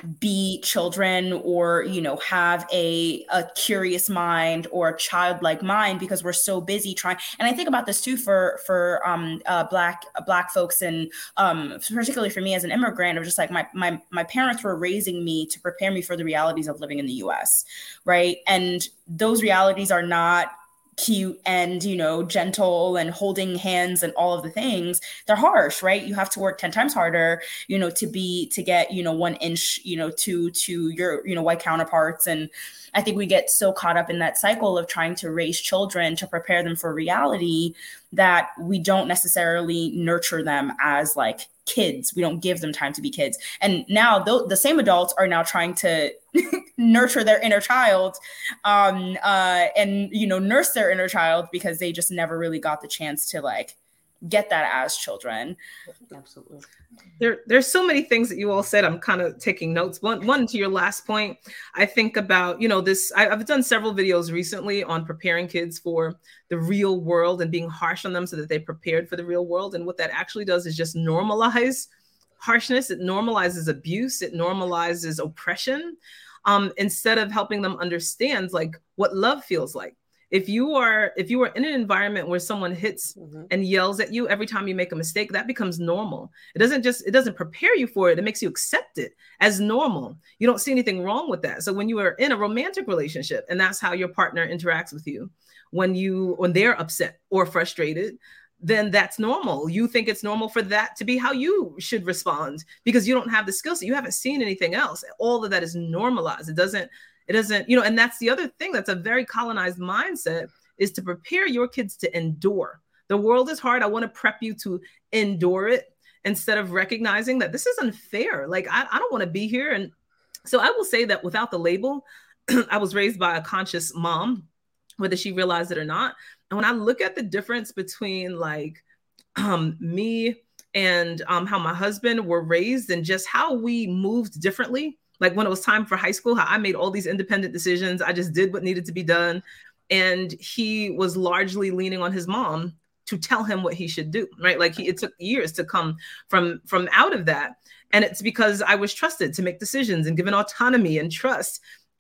be children or, you know, have a, a curious mind or a childlike mind because we're so busy trying. And I think about this too for, for um, uh, black, uh, black folks. And um, particularly for me as an immigrant, of just like my, my, my parents were raising me to prepare me for the realities of living in the U S. Right. And those realities are not cute and, you know, gentle and holding hands and all of the things. They're harsh, right? You have to work ten times harder, you know, to be, to get, you know, one inch, you know, to, to your, you know, white counterparts. And I think we get so caught up in that cycle of trying to raise children to prepare them for reality that we don't necessarily nurture them as like kids. We don't give them time to be kids. And now th- the same adults are now trying to nurture their inner child um, uh, and, you know, nurse their inner child because they just never really got the chance to like get that as children. Absolutely. There, there's so many things that you all said. I'm kind of taking notes. One, one to your last point, I think about, you know, this, I, I've done several videos recently on preparing kids for the real world and being harsh on them so that they prepared for the real world. And what that actually does is just normalize harshness. It normalizes abuse. It normalizes oppression um, instead of helping them understand like what love feels like. If you are if you are in an environment where someone hits mm-hmm. and yells at you every time you make a mistake, that becomes normal. It doesn't just it doesn't prepare you for it. It makes you accept it as normal. You don't see anything wrong with that. So when you are in a romantic relationship and that's how your partner interacts with you, when you when they're upset or frustrated, then that's normal. You think it's normal for that to be how you should respond because you don't have the skill set. You haven't seen anything else. All of that is normalized. It doesn't It doesn't, you know, and that's the other thing that's a very colonized mindset is to prepare your kids to endure. The world is hard. I want to prep you to endure it instead of recognizing that this is unfair. Like, I, I don't want to be here. And so I will say that without the label, I was raised by a conscious mom, whether she realized it or not. And when I look at the difference between like um, me and um, how my husband were raised and just how we moved differently, like when it was time for high school, how I made all these independent decisions. I just did what needed to be done. And he was largely leaning on his mom to tell him what he should do, right? Like he, it took years to come from, from out of that. And it's because I was trusted to make decisions and given autonomy and trust.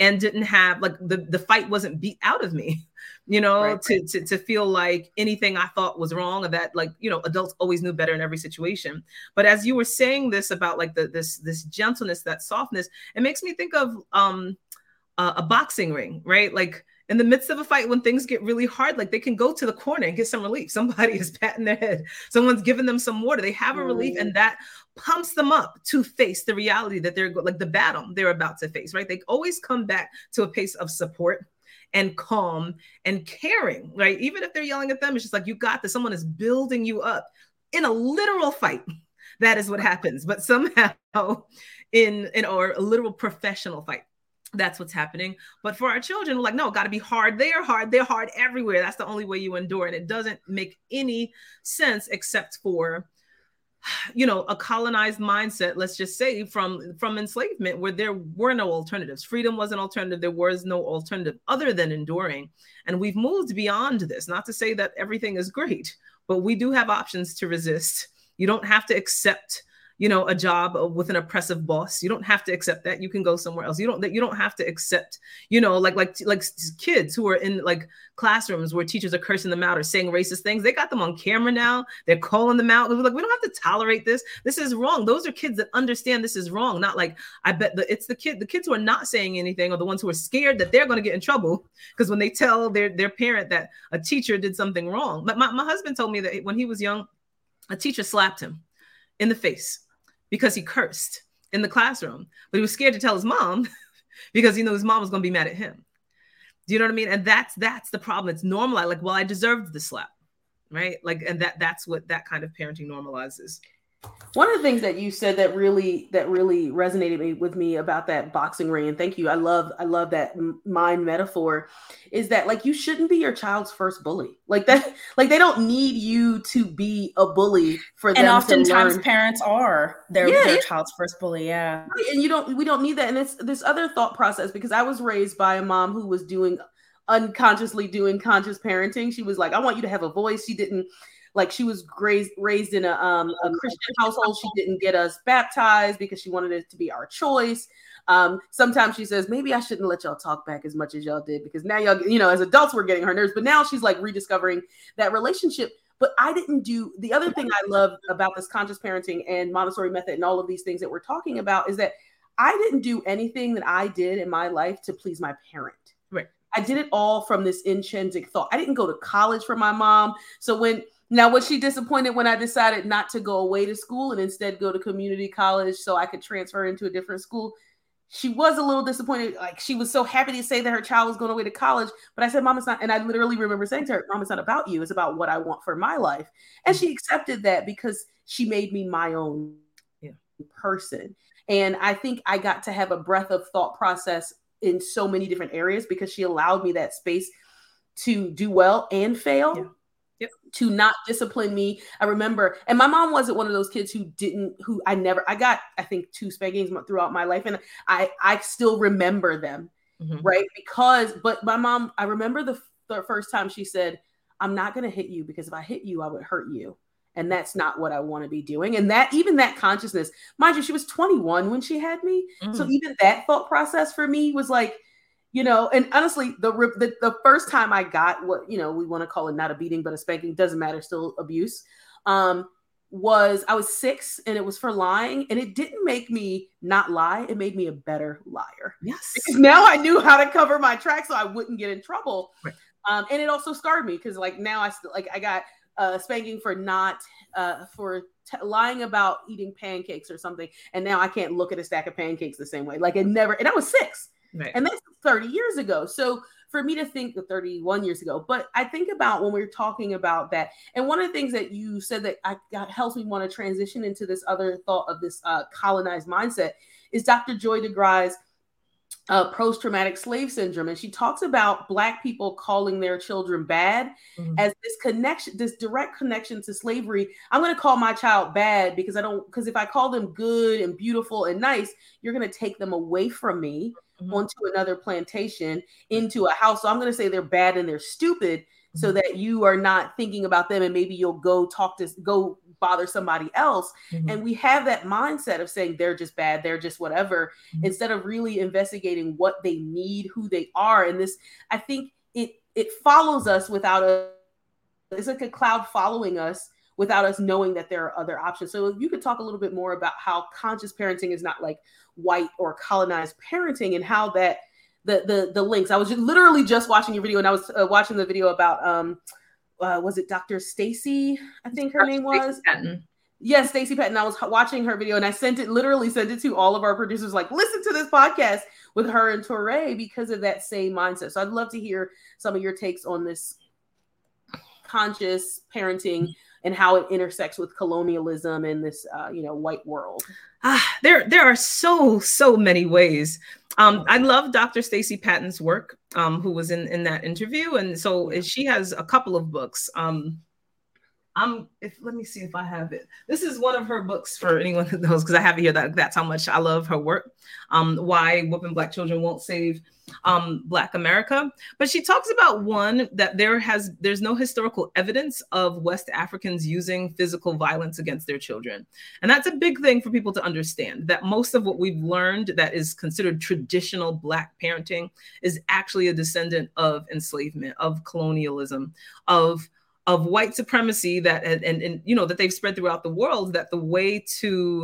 and didn't have like the, the fight wasn't beat out of me, you know, right, to, right. to, to feel like anything I thought was wrong, or that like, you know, adults always knew better in every situation. But as you were saying this about like the, this, this gentleness, that softness, it makes me think of um, uh, a boxing ring, right? Like in the midst of a fight, when things get really hard, like they can go to the corner and get some relief. Somebody is patting their head. Someone's giving them some water. They have a relief, and that pumps them up to face the reality that they're like the battle they're about to face, right? They always come back to a place of support and calm and caring, right? Even if they're yelling at them, it's just like, you got this. Someone is building you up in a literal fight. That is what happens. But somehow in, in or a literal professional fight, that's what's happening. But for our children, we're like, no, got to be hard. They're hard. They're hard everywhere. That's the only way you endure. And it doesn't make any sense except for, you know, a colonized mindset, let's just say from, from enslavement, where there were no alternatives. Freedom was an alternative. There was no alternative other than enduring. And we've moved beyond this. Not to say that everything is great, but we do have options to resist. You don't have to accept, you know, a job with an oppressive boss. You don't have to accept that. You can go somewhere else. You don't, that you don't have to accept, you know, like, like, like kids who are in like classrooms where teachers are cursing them out or saying racist things. They got them on camera now. They're calling them out. We're like, we don't have to tolerate this. This is wrong. Those are kids that understand this is wrong. Not like, I bet the, it's the kid, the kids who are not saying anything are the ones who are scared that they're going to get in trouble. Because when they tell their, their parent that a teacher did something wrong. But my, my husband told me that when he was young, a teacher slapped him in the face because he cursed in the classroom, but he was scared to tell his mom because he knew his mom was going to be mad at him. Do you know what I mean? And that's, that's the problem. It's normalized. Like, well, I deserved the slap, right? Like, and that, that's what that kind of parenting normalizes. One of the things that you said that really, that really resonated with me about that boxing ring, and thank you, I love, I love that mind metaphor, is that like, you shouldn't be your child's first bully. Like that, like they don't need you to be a bully for them. And oftentimes learn. Parents are their, yeah, their yeah. child's first bully. Yeah. And you don't, we don't need that. And it's this other thought process, because I was raised by a mom who was doing unconsciously doing conscious parenting. She was like, I want you to have a voice. She didn't, like she was raised, raised in a, um, a Christian household. She didn't get us baptized because she wanted it to be our choice. Um, sometimes she says, maybe I shouldn't let y'all talk back as much as y'all did, because now y'all, you know, as adults, we're getting her nerves, but now she's like rediscovering that relationship. But I didn't do, the other thing I love about this conscious parenting and Montessori method and all of these things that we're talking about is that I didn't do anything that I did in my life to please my parent. Right. I did it all from this intrinsic thought. I didn't go to college for my mom. So when, Now, was she disappointed when I decided not to go away to school and instead go to community college so I could transfer into a different school? She was a little disappointed. Like, she was so happy to say that her child was going away to college. But I said, Mom, it's not. And I literally remember saying to her, Mom, it's not about you. It's about what I want for my life. And she accepted that because she made me my own yeah. person. And I think I got to have a breadth of thought process in so many different areas because she allowed me that space to do well and fail. Yeah. Yep. To not discipline me. I remember, and my mom wasn't one of those kids who didn't, who I never, I got, I think two spankings throughout my life. And I, I still remember them. Mm-hmm. Right. Because, but my mom, I remember the, the first time she said, I'm not going to hit you because if I hit you, I would hurt you. And that's not what I want to be doing. And that, even that consciousness, mind you, she was twenty-one when she had me. Mm-hmm. So even that thought process for me was like, you know, and honestly, the, the the first time I got what, you know, we want to call it not a beating, but a spanking, doesn't matter, still abuse, um, was I was six and it was for lying. And it didn't make me not lie. It made me a better liar. Yes. Because now I knew how to cover my tracks so I wouldn't get in trouble. Right. Um, and it also scarred me because like now I still, like I got uh, spanking for not, uh, for t- lying about eating pancakes or something. And now I can't look at a stack of pancakes the same way. Like it never, and I was six. Right. And that's thirty years ago. So for me to think thirty-one years ago, but I think about when we're talking about that. And one of the things that you said that I got helps me want to transition into this other thought of this uh, colonized mindset is Doctor Joy DeGruy's uh, post-traumatic slave syndrome. And she talks about Black people calling their children bad mm-hmm. as this connection, this direct connection to slavery. I'm going to call my child bad because I don't, because if I call them good and beautiful and nice, you're going to take them away from me. Mm-hmm. onto another plantation, into a house. So I'm going to say they're bad and they're stupid so that you are not thinking about them and maybe you'll go talk to go bother somebody else. Mm-hmm. And we have that mindset of saying they're just bad, they're just whatever, mm-hmm. instead of really investigating what they need, who they are. And this, I think it it follows us without a, it's like a cloud following us without us knowing that there are other options. So if you could talk a little bit more about how conscious parenting is not like white or colonized parenting, and how that the the the links. I was just, literally just watching your video, and I was uh, watching the video about um uh, was it Doctor Stacy? I think her Doctor name was. Patton. Yes, Stacy Patton. I was watching her video, and I sent it literally sent it to all of our producers. Like, listen to this podcast with her and Touré because of that same mindset. So I'd love to hear some of your takes on this conscious parenting and how it intersects with colonialism and this, uh, you know, white world. Ah, there, there are so, so many ways. Um, I love Doctor Stacy Patton's work, um, who was in, in that interview. And so she has a couple of books. Um, I'm, if, let me see if I have it. This is one of her books for anyone who knows, because I have it here. That, that's how much I love her work. Um, Why Whooping Black Children Won't Save um, Black America. But she talks about, one, that there has, there's no historical evidence of West Africans using physical violence against their children. And that's a big thing for people to understand, that most of what we've learned that is considered traditional Black parenting is actually a descendant of enslavement, of colonialism, of of white supremacy, that and, and and you know that they've spread throughout the world, that the way to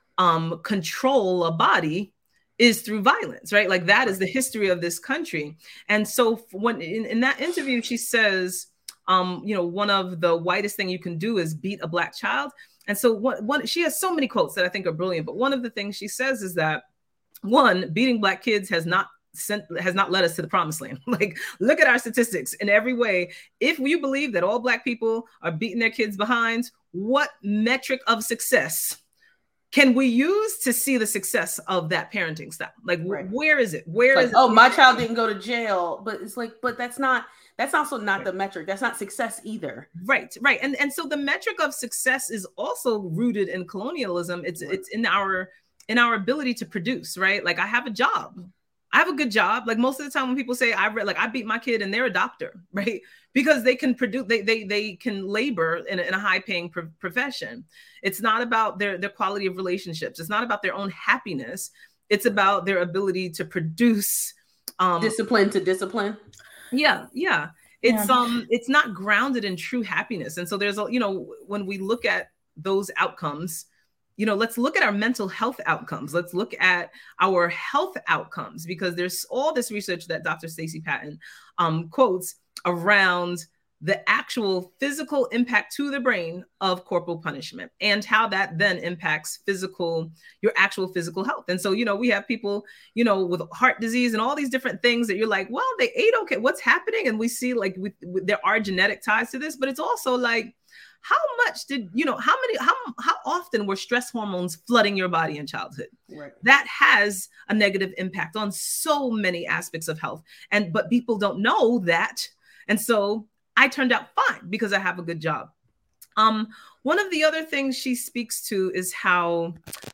um, control a body is through violence, right? Like, that is the history of this country. And so when in, in that interview, she says, um, you know, one of the whitest thing you can do is beat a Black child. And so what one she has so many quotes that I think are brilliant. But one of the things she says is that, one, beating Black kids has not Sent, has not led us to the promised land. Like, look at our statistics in every way. If you believe that all Black people are beating their kids behinds, what metric of success can we use to see the success of that parenting style? Like, right. where is it? Where like, is it? Oh, my child didn't go to jail, but it's like, but that's not, that's also not right. the metric. That's not success either. Right, right. And, and so the metric of success is also rooted in colonialism. It's, right. it's in our, in our ability to produce, right? Like, I have a job. I have a good job. Like, most of the time when people say I read, like, I beat my kid, and they're a doctor, right? Because they can produce, they they they can labor in a, in a high paying pro- profession. It's not about their their quality of relationships. It's not about their own happiness. It's about their ability to produce um, discipline to discipline. Yeah, yeah. It's yeah. um it's not grounded in true happiness. And so there's a, you know, when we look at those outcomes, you know, let's look at our mental health outcomes. Let's look at our health outcomes, because there's all this research that Doctor Stacy Patton um, quotes around the actual physical impact to the brain of corporal punishment, and how that then impacts physical, your actual physical health. And so, you know, we have people, you know, with heart disease and all these different things that you're like, well, they ate okay, what's happening? And we see, like, with, with, there are genetic ties to this, but it's also like, how much did, you know, how many, how, how often were stress hormones flooding your body in childhood? Right. That has a negative impact on so many aspects of health. And, but people don't know that. And so I turned out fine because I have a good job. Um, one of the other things she speaks to is how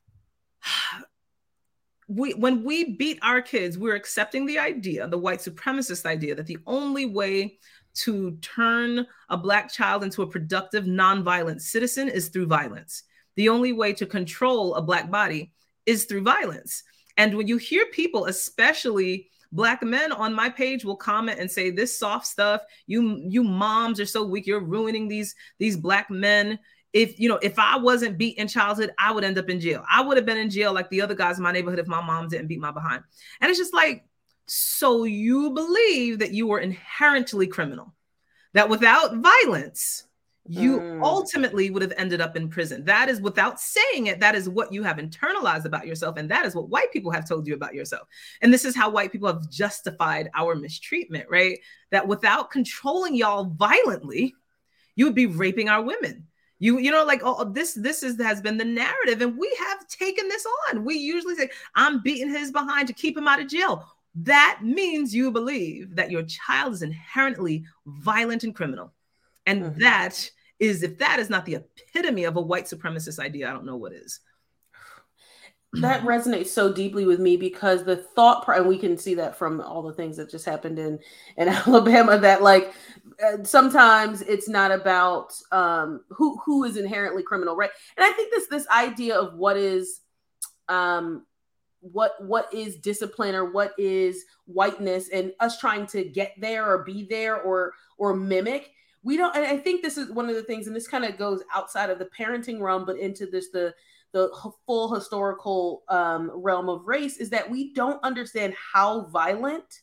we, when we beat our kids, we're accepting the idea, the white supremacist idea, that the only way to turn a Black child into a productive, nonviolent citizen is through violence. The only way to control a Black body is through violence. And when you hear people, especially Black men on my page, will comment and say, this soft stuff, you you moms are so weak, you're ruining these, these Black men. If, you know, if I wasn't beat in childhood, I would end up in jail. I would have been in jail like the other guys in my neighborhood if my mom didn't beat my behind. And it's just like, so you believe that you were inherently criminal, that without violence, you mm. ultimately would have ended up in prison. That is, without saying it, that is what you have internalized about yourself. And that is what white people have told you about yourself. And this is how white people have justified our mistreatment, right? That without controlling y'all violently, you would be raping our women. You, you know, like, oh, this, this is, has been the narrative. And we have taken this on. We usually say, I'm beating his behind to keep him out of jail. That means you believe that your child is inherently violent and criminal. And mm-hmm. that is, if that is not the epitome of a white supremacist idea, I don't know what is. that resonates so deeply with me because the thought, and we can see that from all the things that just happened in, in Alabama, that like uh, sometimes it's not about um, who, who is inherently criminal, right? And I think this, this idea of what is, um, what, what is discipline or what is whiteness and us trying to get there or be there or, or mimic, we don't, and I think this is one of the things, and this kind of goes outside of the parenting realm, but into this, the, the full historical um, realm of race, is that we don't understand how violent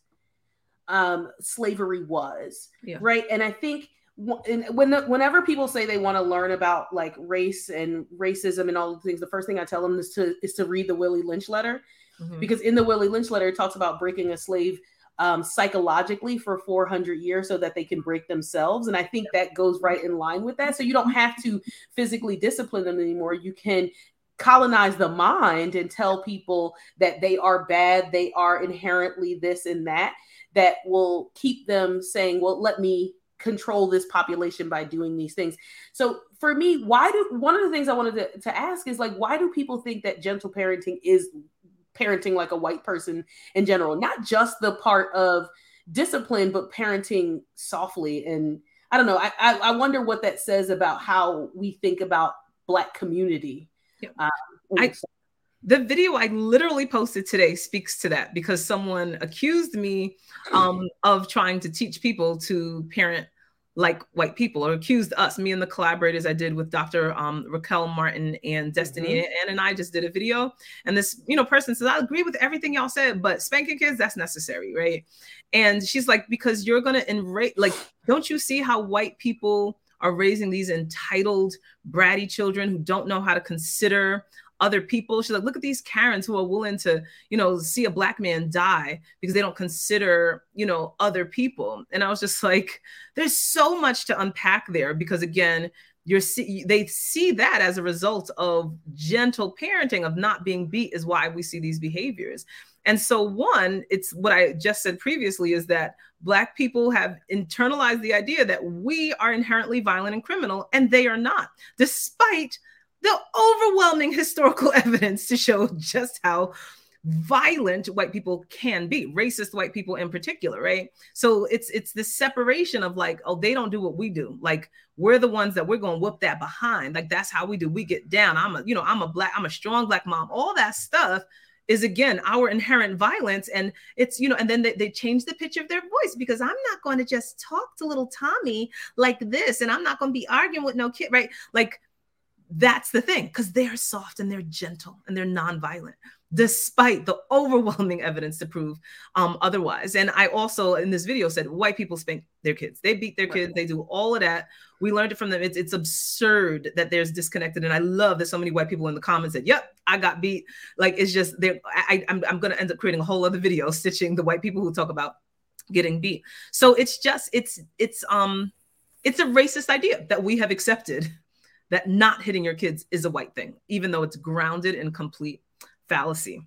um, slavery was, yeah. right? And I think w- when the, whenever people say they want to learn about like race and racism and all the things, the first thing I tell them is to is to read the Willie Lynch letter, mm-hmm. because in the Willie Lynch letter, it talks about breaking a slave um, psychologically for four hundred years so that they can break themselves. And I think that goes right in line with that. So you don't have to physically discipline them anymore. You can colonize the mind and tell people that they are bad, they are inherently this and that, that will keep them saying, well, let me control this population by doing these things. So for me, why do, one of the things I wanted to, to ask is like, why do people think that gentle parenting is parenting like a white person in general? Not just the part of discipline, but parenting softly. And I don't know, I, I, I wonder what that says about how we think about Black community. Yeah. Um, I, the video I literally posted today speaks to that, because someone accused me um, of trying to teach people to parent like white people, or accused us, me and the collaborators I did with Doctor Um, Raquel Martin and Destiny mm-hmm. Ann and I just did a video. And this, you know, person says, I agree with everything y'all said, but spanking kids, that's necessary, right? And she's like, because you're going to enrage, like, don't you see how white people are raising these entitled, bratty children who don't know how to consider other people? She's like, look at these Karens who are willing to, you know, see a Black man die because they don't consider, you know, other people. And I was just like, there's so much to unpack there, because again, you're see, they see that as a result of gentle parenting, of not being beat, is why we see these behaviors. And so one, it's what I just said previously, is that Black people have internalized the idea that we are inherently violent and criminal, and they are not, despite the overwhelming historical evidence to show just how violent white people can be, racist white people in particular, right? So it's it's this separation of like, oh, they don't do what we do. Like, we're the ones that we're going to whoop that behind. Like, that's how we do. We get down. I'm a, you know, I'm a black, I'm a strong Black mom. All that stuff is, again, our inherent violence. And it's, you know, and then they, they change the pitch of their voice, because I'm not going to just talk to little Tommy like this, and I'm not going to be arguing with no kid, right? Like, that's the thing, because they are soft and they're gentle and they're nonviolent, despite the overwhelming evidence to prove um, otherwise. And I also, in this video, said white people spank their kids. They beat their kids. They do all of that. We learned it from them. It's, it's absurd that there's disconnected. And I love that so many white people in the comments said, yep, I got beat. Like, it's just, they're, I, I'm, I'm going to end up creating a whole other video stitching the white people who talk about getting beat. So it's just, it's, it's, um, it's a racist idea that we have accepted, that not hitting your kids is a white thing, even though it's grounded in complete fallacy.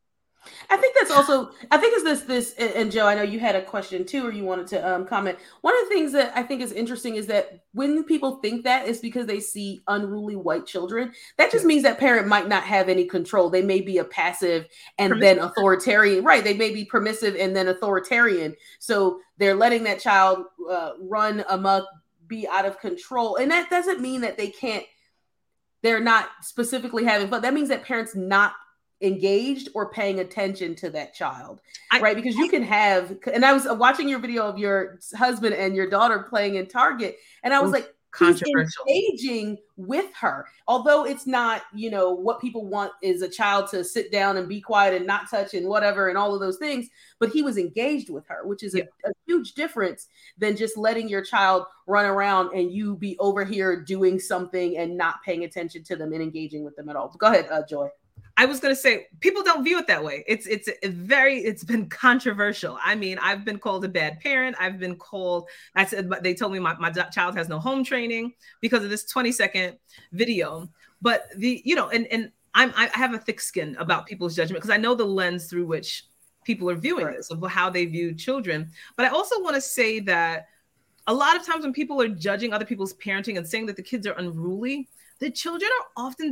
I think that's also, I think it's this, this, and Joe, I know you had a question too, or you wanted to um, comment. One of the things that I think is interesting is that when people think that, it's because they see unruly white children. That just means that parent might not have any control. They may be a passive and permissive. Then authoritarian, right? They may be permissive and then authoritarian. So they're letting that child uh, run amok, be out of control. And that doesn't mean that they can't, they're not specifically having fun. That means that parents not engaged or paying attention to that child, I, right? Because you can have, and I was watching your video of your husband and your daughter playing in Target, and I was like, he's engaging with her. Although it's not, you know, what people want is a child to sit down and be quiet and not touch and whatever and all of those things, but he was engaged with her, which is yeah. a, a huge difference than just letting your child run around and you be over here doing something and not paying attention to them and engaging with them at all. Go ahead, uh, Joy. I was going to say, people don't view it that way. It's it's a very, it's been controversial. I mean, I've been called a bad parent. I've been called, I said, they told me my, my child has no home training because of this twenty second video. But the, you know, and, and I'm, I have a thick skin about people's judgment, because I know the lens through which people are viewing right. this, of how they view children. But I also want to say that a lot of times when people are judging other people's parenting and saying that the kids are unruly, the children are often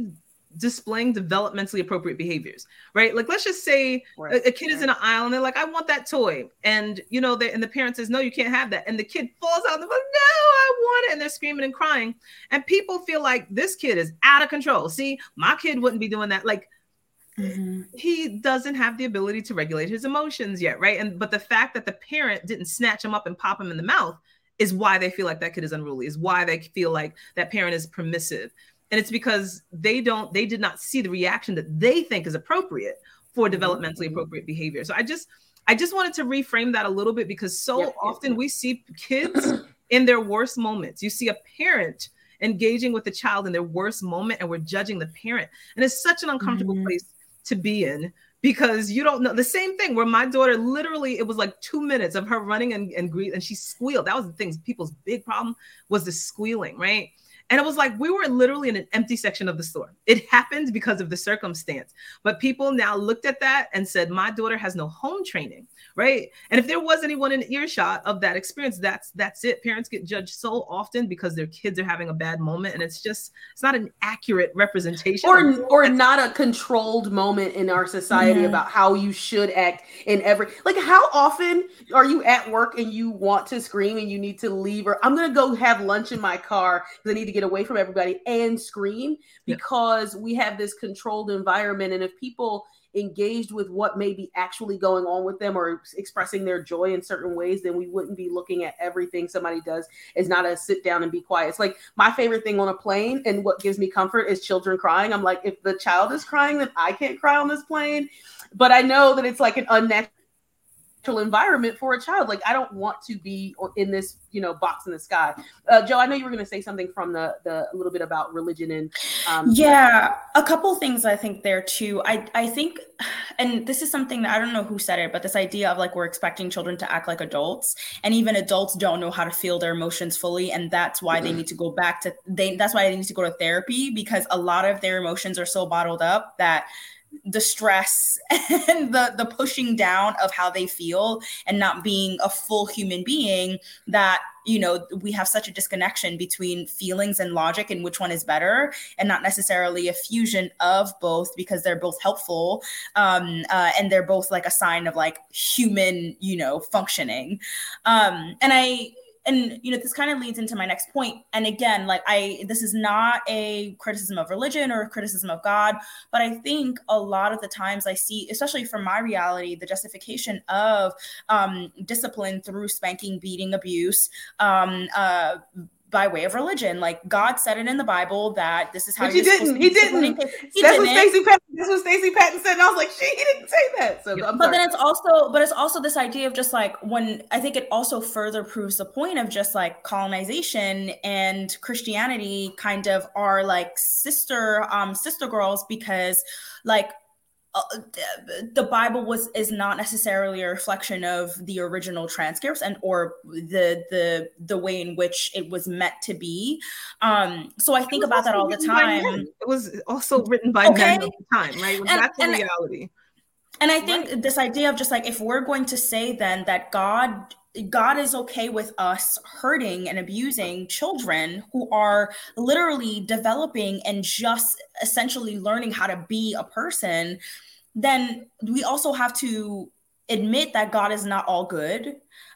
displaying developmentally appropriate behaviors, right? Like, let's just say right. a, a kid right. is in an aisle and they're like, I want that toy. And, you know, and the parent says, no, you can't have that. And the kid falls out and they're like, no, I want it. And they're screaming and crying. And people feel like this kid is out of control. See, my kid wouldn't be doing that. Like, mm-hmm. he doesn't have the ability to regulate his emotions yet, right? And but the fact that the parent didn't snatch him up and pop him in the mouth is why they feel like that kid is unruly, is why they feel like that parent is permissive. And it's because they don't, they did not see the reaction that they think is appropriate for developmentally appropriate behavior. So I just, I just wanted to reframe that a little bit, because so yep, often yep. we see kids in their worst moments. You see a parent engaging with the child in their worst moment, and we're judging the parent. And it's such an uncomfortable mm-hmm. place to be in, because you don't know. The same thing where my daughter, literally, it was like two minutes of her running and, and, and she squealed. That was the thing. People's big problem was the squealing, right? And it was like we were literally in an empty section of the store. It happened because of the circumstance. But people now looked at that and said, my daughter has no home training, right? And if there was anyone in earshot of that experience, that's that's it. Parents get judged so often because their kids are having a bad moment. And it's just, it's not an accurate representation. Or, or not a controlled moment in our society yeah. about how you should act in every, like how often are you at work and you want to scream and you need to leave, or I'm going to go have lunch in my car because I need to get away from everybody and scream, because yeah. we have this controlled environment. And if people engaged with what may be actually going on with them or expressing their joy in certain ways, then we wouldn't be looking at everything somebody does as not a sit down and be quiet. It's like my favorite thing on a plane, and what gives me comfort is children crying. I'm like, if the child is crying, then I can't cry on this plane. But I know that it's like an unnatural environment for a child. Like, I don't want to be in this, you know, box in the sky. Uh, Joe, I know you were going to say something from the the a little bit about religion and um, yeah, a couple things I think there too. I I think, and this is something that I don't know who said it, but this idea of like we're expecting children to act like adults, and even adults don't know how to feel their emotions fully, and that's why they need to go back to they. That's why they need to go to therapy, because a lot of their emotions are so bottled up that the stress and the the pushing down of how they feel and not being a full human being, that, you know, we have such a disconnection between feelings and logic and which one is better, and not necessarily a fusion of both, because they're both helpful um, uh, and they're both like a sign of like human, you know, functioning. Um, and I, And, you know, this kind of leads into my next point. And again, like I, this is not a criticism of religion or a criticism of God, but I think a lot of the times I see, especially from my reality, the justification of um, discipline through spanking, beating, abuse, um, uh, by way of religion. Like God said it in the Bible that this is how but he didn't. He didn't. He That's didn't. what Stacey Patton. That's what Stacey Patton said, and I was like, she he didn't say that. So, I'm but sorry. then it's also, but it's also this idea of just like when I think it also further proves the point of just like colonization and Christianity kind of are like sister um sister girls, because like. Uh, the Bible was is not necessarily a reflection of the original transcripts and or the the the way in which it was meant to be. Um, so I think about that all the time. It was also written by okay. men at the time, right? And, That's the and, reality. And I think right. this idea of just like, if we're going to say then that God God is okay with us hurting and abusing children who are literally developing and just essentially learning how to be a person, then we also have to admit that God is not all good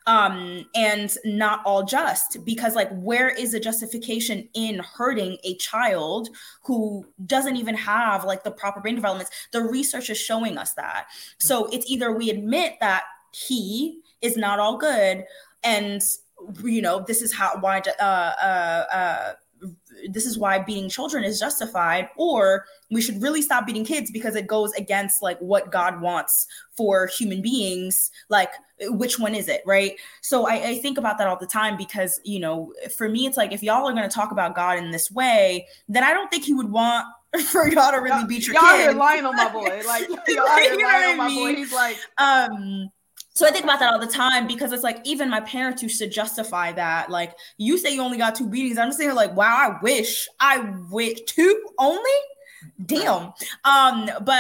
um, and not all just, because like, where is the justification in hurting a child who doesn't even have like the proper brain developments? The research is showing us that. So it's either we admit that he is not all good, and you know, this is how why uh, uh, uh, this is why beating children is justified, or we should really stop beating kids because it goes against like what God wants for human beings. Like, which one is it, right? So I, I think about that all the time, because, you know, for me, it's like, if y'all are going to talk about God in this way, then I don't think he would want for y'all to really y'all, beat your y'all kids. Y'all here lying on my boy. Like, y'all like, here lying on my mean? boy. He's like... um. So I think about that all the time, because it's like, even my parents used to justify that. Like, you say you only got two beatings. I'm just saying like, wow, I wish, I wish two only. Damn. Um, but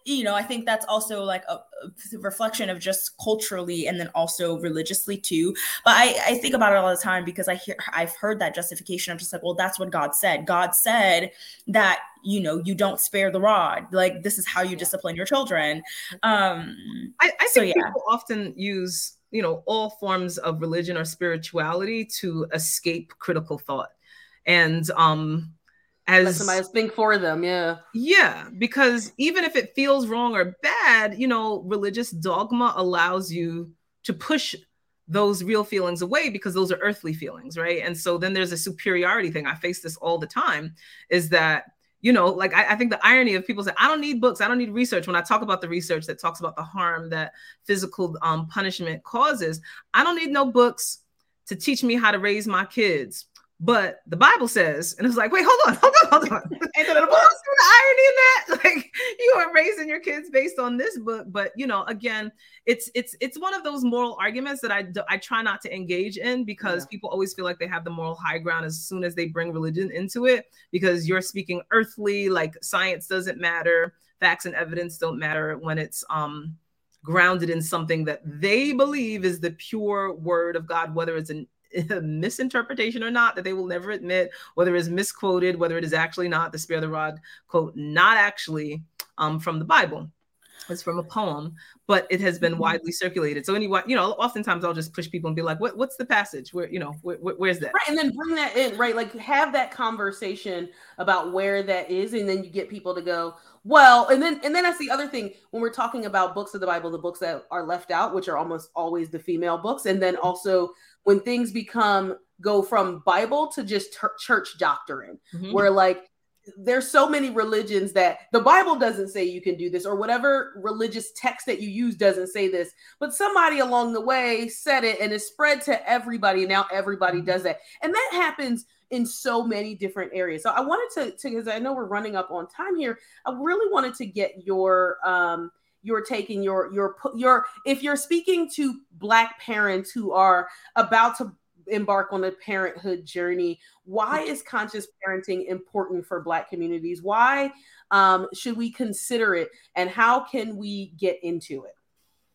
you know, I think that's also like a, a reflection of just culturally and then also religiously too. But I, I think about it all the time because I hear, I've heard that justification. I'm just like, well, that's what God said. God said that, you know, you don't spare the rod. Like, this is how you yeah. discipline your children. Um, I, I think so, yeah. people often use, you know, all forms of religion or spirituality to escape critical thought. And, um, as let somebody else think for them. Yeah. Yeah. Because even if it feels wrong or bad, you know, religious dogma allows you to push those real feelings away because those are earthly feelings. Right. And so then there's a superiority thing. I face this all the time, is that, you know, like I, I think the irony of people say, I don't need books, I don't need research. When I talk about the research that talks about the harm that physical um, punishment causes, I don't need no books to teach me how to raise my kids. But the Bible says, and it's like, wait, hold on, hold on, hold on. Ain't that what's the irony in that? Like, you are raising your kids based on this book. But, you know, again, it's it's it's one of those moral arguments that I, I try not to engage in, because yeah. people always feel like they have the moral high ground as soon as they bring religion into it, because you're speaking earthly, like science doesn't matter, facts and evidence don't matter when it's um grounded in something that they believe is the pure word of God, whether it's an misinterpretation or not, that they will never admit, whether it's misquoted, whether it is actually not the spare the rod quote, not actually um, from the Bible. It's from a poem, but it has been widely circulated. So anyway, you know, oftentimes I'll just push people and be like, what, what's the passage? Where, you know, where, where's that? Right. And then bring that in, right? Like have that conversation about where that is. And then you get people to go, well, and then, and then that's the other thing when we're talking about books of the Bible, the books that are left out, which are almost always the female books. And then also when things become, go from Bible to just ter- church doctrine, mm-hmm. where like, there's so many religions that the Bible doesn't say you can do this, or whatever religious text that you use doesn't say this, but somebody along the way said it and it's spread to everybody. And now everybody does that. And that happens in so many different areas. So I wanted to, because I know we're running up on time here. I really wanted to get your, um, your taking your, your, your, if you're speaking to Black parents who are about to embark on a parenthood journey, why is conscious parenting important for Black communities? Why um, should we consider it, and how can we get into it?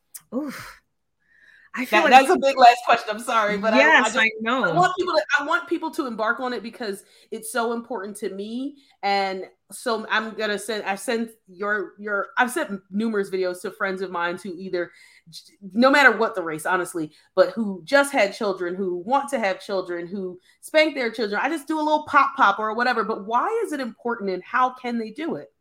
Oof. I feel that, like that's a big last question. I'm sorry, but yes, I, I, just, I know. I want people to, I want people to embark on it because it's so important to me. And so I'm gonna send. I sent your your. I've sent numerous videos to friends of mine who either, no matter what the race, honestly, but who just had children, who want to have children, who spank their children. I just do a little pop pop or whatever. But why is it important, and how can they do it?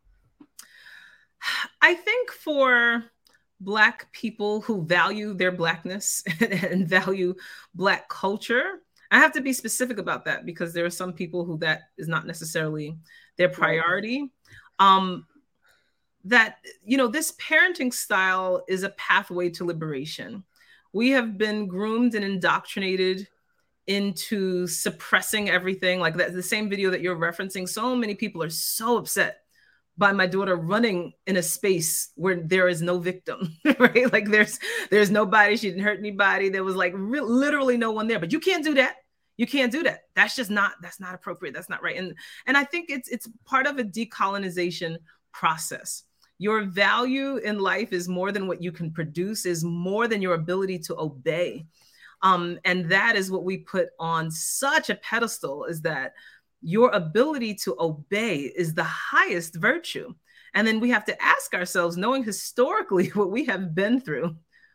I think for Black people who value their Blackness and value Black culture, I have to be specific about that because there are some people who that is not necessarily their priority. Um, that, you know, this parenting style is a pathway to liberation. We have been groomed and indoctrinated into suppressing everything. Like that, the same video that you're referencing, so many people are so upset by my daughter running in a space where there is no victim, right? Like there's there's nobody, she didn't hurt anybody. There was like re- literally no one there, but you can't do that. You can't do that. That's just not, that's not appropriate. That's not right. And, and I think it's, it's part of a decolonization process. Your value in life is more than what you can produce, is more than your ability to obey. Um, and that is what we put on such a pedestal, is that your ability to obey is the highest virtue. And then we have to ask ourselves, knowing historically what we have been through,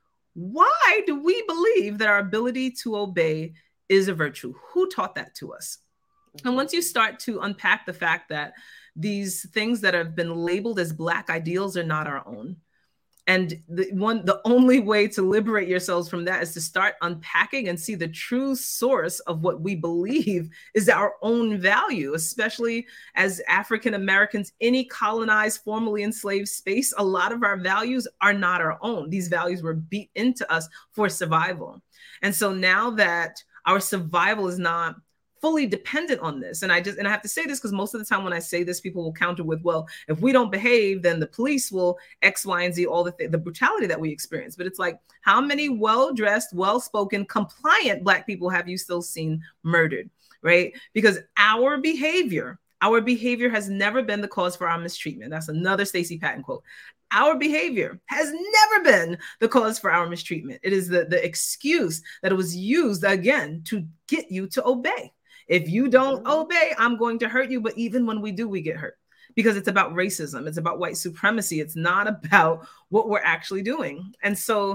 why do we believe that our ability to obey is a virtue? Who taught that to us? And once you start to unpack the fact that these things that have been labeled as Black ideals are not our own, and the one, the only way to liberate yourselves from that is to start unpacking and see the true source of what we believe is our own value, especially as African Americans, any colonized, formerly enslaved space. A lot of our values are not our own. These values were beat into us for survival. And so now that our survival is not fully dependent on this. And I just, and I have to say this because most of the time when I say this, people will counter with, well, if we don't behave, then the police will X, Y, and Z, all the, th- the brutality that we experience. But it's like, how many well-dressed, well-spoken, compliant Black people have you still seen murdered, right? Because our behavior, our behavior has never been the cause for our mistreatment. That's another Stacey Patton quote. Our behavior has never been the cause for our mistreatment. It is the, the excuse that it was used, again, to get you to obey. If you don't obey, I'm going to hurt you. But even when we do, we get hurt because it's about racism. It's about white supremacy. It's not about what we're actually doing. And so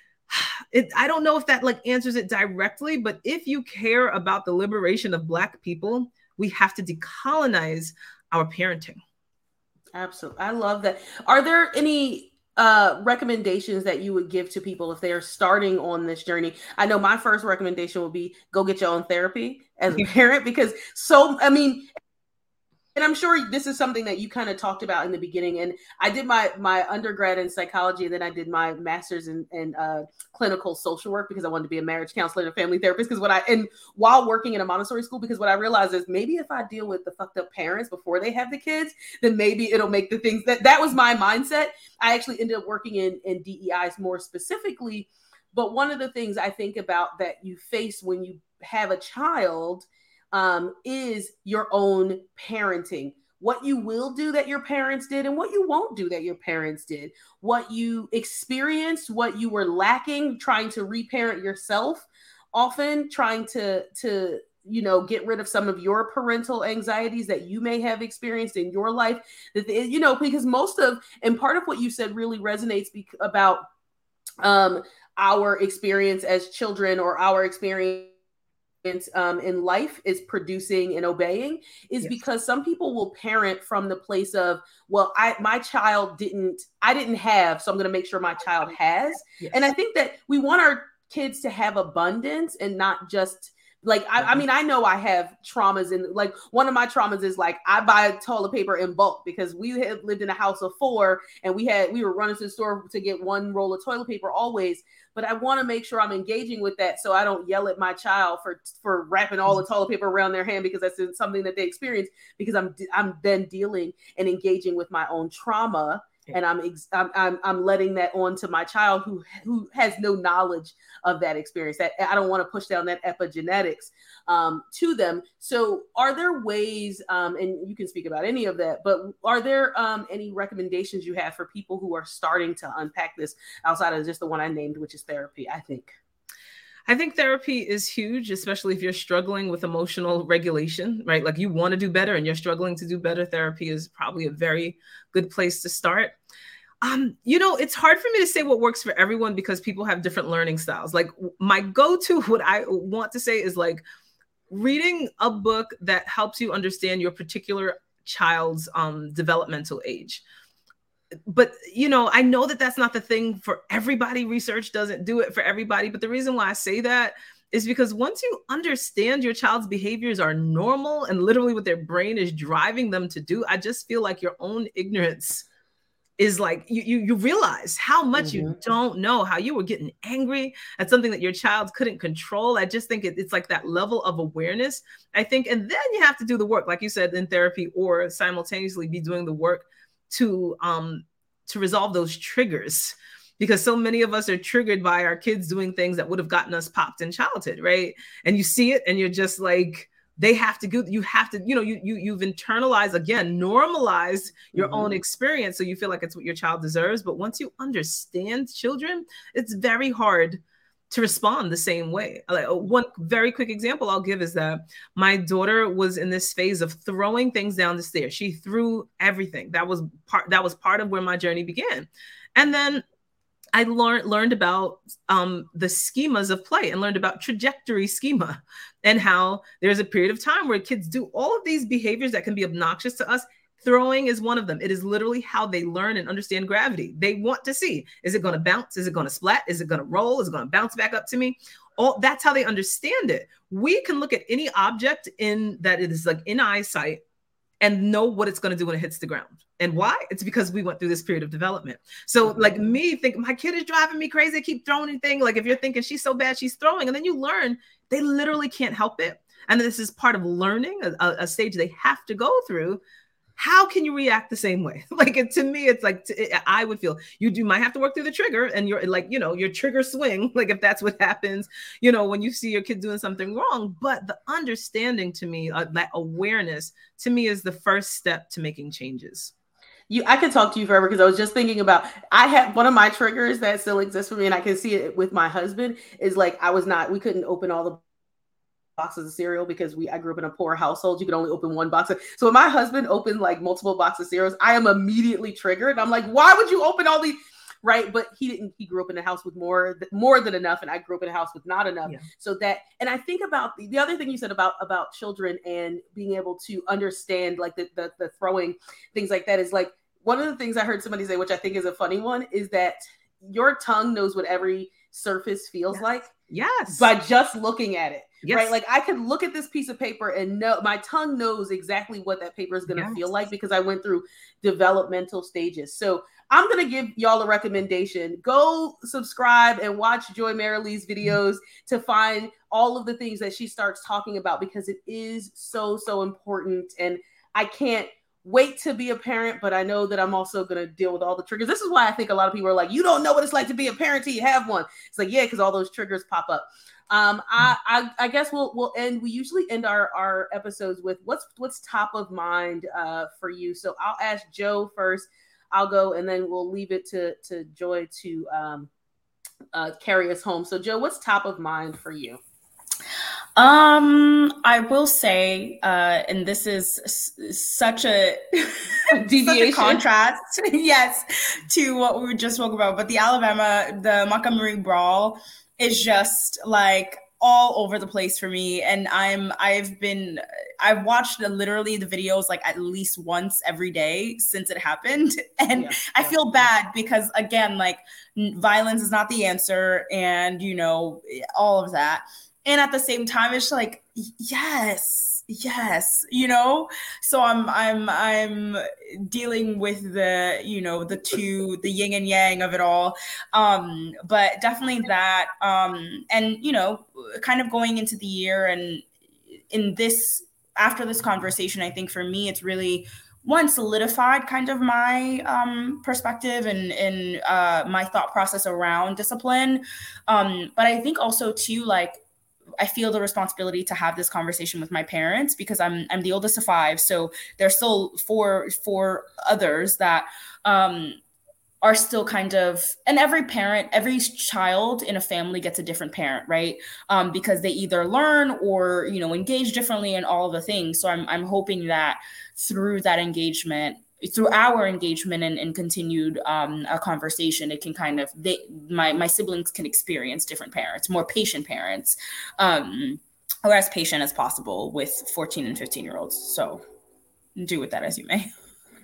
it, I don't know if that like answers it directly, but if you care about the liberation of Black people, we have to decolonize our parenting. Absolutely. I love that. Are there any uh, recommendations that you would give to people if they are starting on this journey? I know my first recommendation would be go get your own therapy as a parent, because so, I mean, and I'm sure this is something that you kind of talked about in the beginning. And I did my my undergrad in psychology, and then I did my master's in, in uh, clinical social work because I wanted to be a marriage counselor and a family therapist. Because what I and while working in a Montessori school, because what I realized is maybe if I deal with the fucked up parents before they have the kids, then maybe it'll make the things that that was my mindset. I actually ended up working in in D E Is more specifically. But one of the things I think about that you face when you have a child Um, is your own parenting. What you will do that your parents did and what you won't do that your parents did. What you experienced, what you were lacking, trying to reparent yourself, often trying to, to you know, get rid of some of your parental anxieties that you may have experienced in your life. That you know, because most of, and part of what you said really resonates bec- about um, our experience as children or our experience Um, in life is producing and obeying is yes. because some people will parent from the place of, well, I my child didn't, I didn't have, so I'm going to make sure my child has. Yes. And I think that we want our kids to have abundance and not just like, I, I mean, I know I have traumas, and like one of my traumas is like I buy toilet paper in bulk because we had lived in a house of four and we had, we were running to the store to get one roll of toilet paper always. But I want to make sure I'm engaging with that so I don't yell at my child for, for wrapping all the toilet paper around their hand because that's something that they experience, because I'm, I'm then dealing and engaging with my own trauma. And I'm, I'm I'm I'm letting that on to my child who who has no knowledge of that experience. That I don't want to push down that epigenetics um, to them. So, are there ways, um, and you can speak about any of that, but are there um, any recommendations you have for people who are starting to unpack this outside of just the one I named, which is therapy? I think. I think therapy is huge, especially if you're struggling with emotional regulation, right? Like you want to do better and you're struggling to do better. Therapy is probably a very good place to start. Um, you know, it's hard for me to say what works for everyone because people have different learning styles. Like my go-to, what I want to say is like reading a book that helps you understand your particular child's um, developmental age. But, you know, I know that that's not the thing for everybody. Research doesn't do it for everybody. But the reason why I say that is because once you understand your child's behaviors are normal and literally what their brain is driving them to do, I just feel like your own ignorance is like you you, you realize how much mm-hmm. you don't know, how you were getting angry at something that your child couldn't control. I just think it, it's like that level of awareness, I think. And then you have to do the work, like you said, in therapy, or simultaneously be doing the work to um to resolve those triggers, because so many of us are triggered by our kids doing things that would have gotten us popped in childhood, right? And you see it and you're just like, they have to go, you have to, you know, you, you, you've internalized, again, normalized your mm-hmm. own experience. So you feel like it's what your child deserves. But once you understand children, it's very hard to respond the same way. Like one very quick example I'll give is that my daughter was in this phase of throwing things down the stairs. She threw everything. That was part, that was part of where my journey began. And then I learned learned about um, the schemas of play and learned about trajectory schema and how there's a period of time where kids do all of these behaviors that can be obnoxious to us. Throwing is one of them. It is literally how they learn and understand gravity. They want to see, is it going to bounce? Is it going to splat? Is it going to roll? Is it going to bounce back up to me? All that's how they understand it. We can look at any object in that it is like in eyesight and know what it's going to do when it hits the ground. And why? It's because we went through this period of development. So like me think my kid is driving me crazy. I keep throwing anything. Like if you're thinking she's so bad, she's throwing, and then you learn they literally can't help it. And this is part of learning, a, a stage they have to go through. How can you react the same way? Like it, to me, it's like, t- I would feel you do might have to work through the trigger and you're like, you know, your trigger swing, like if that's what happens, you know, when you see your kid doing something wrong. But the understanding to me, uh, that awareness to me is the first step to making changes. You, I could talk to you forever because I was just thinking about, I had one of my triggers that still exists for me, and I can see it with my husband, is like, I was not, we couldn't open all the boxes of cereal because we, I grew up in a poor household. You could only open one box. Of, so when my husband opened like multiple boxes of cereals, I am immediately triggered. I'm like, why would you open all these? Right. But he didn't, he grew up in a house with more, more than enough. And I grew up in a house with not enough. Yeah. So that, and I think about the, the other thing you said about, about children and being able to understand like the, the, the throwing things like that is like, one of the things I heard somebody say, which I think is a funny one, is that your tongue knows what every surface feels yes. like. Yes. By just looking at it. Yes. Right. Like I could look at this piece of paper and know my tongue knows exactly what that paper is going to yes. feel like because I went through developmental stages. So I'm going to give y'all a recommendation. Go subscribe and watch Joy Marilee's videos to find all of the things that she starts talking about because it is so, so important. And I can't wait to be a parent, but I know that I'm also going to deal with all the triggers. This is why I think a lot of people are like, you don't know what it's like to be a parent till you have one. It's like, yeah, because all those triggers pop up. Um, I, I, I guess we'll we'll end. We usually end our, our episodes with what's what's top of mind uh, for you. So I'll ask Joe first. I'll go, and then we'll leave it to to Joy to um, uh, carry us home. So Joe, what's top of mind for you? Um, I will say, uh, and this is s- such a deviation, such a contrast, yes, to what we just spoke about. But the Alabama, the Montgomery Brawl is just like all over the place for me. And I'm, I've been, I've watched the, literally the videos like at least once every day since it happened. And yeah, I yeah. feel bad because again, like violence is not the answer and, you know, all of that. And at the same time, it's like, yes, yes, you know? So I'm, I'm, I'm dealing with the, you know, the two, the yin and yang of it all. Um, but definitely that, um, and, you know, kind of going into the year and in this, after this conversation, I think for me, it's really one solidified kind of my um, perspective and, and uh, my thought process around discipline. Um, but I think also too, like, I feel the responsibility to have this conversation with my parents because I'm I'm the oldest of five. So there's still four four others that um, are still kind of, and every parent, every child in a family gets a different parent, right? Um, because they either learn or, you know, engage differently in all of the things. So I'm I'm hoping that through that engagement, through our engagement and, and continued um, a conversation, it can kind of, they, my, my siblings can experience different parents, more patient parents, um, or as patient as possible with fourteen and fifteen year olds. So do with that as you may.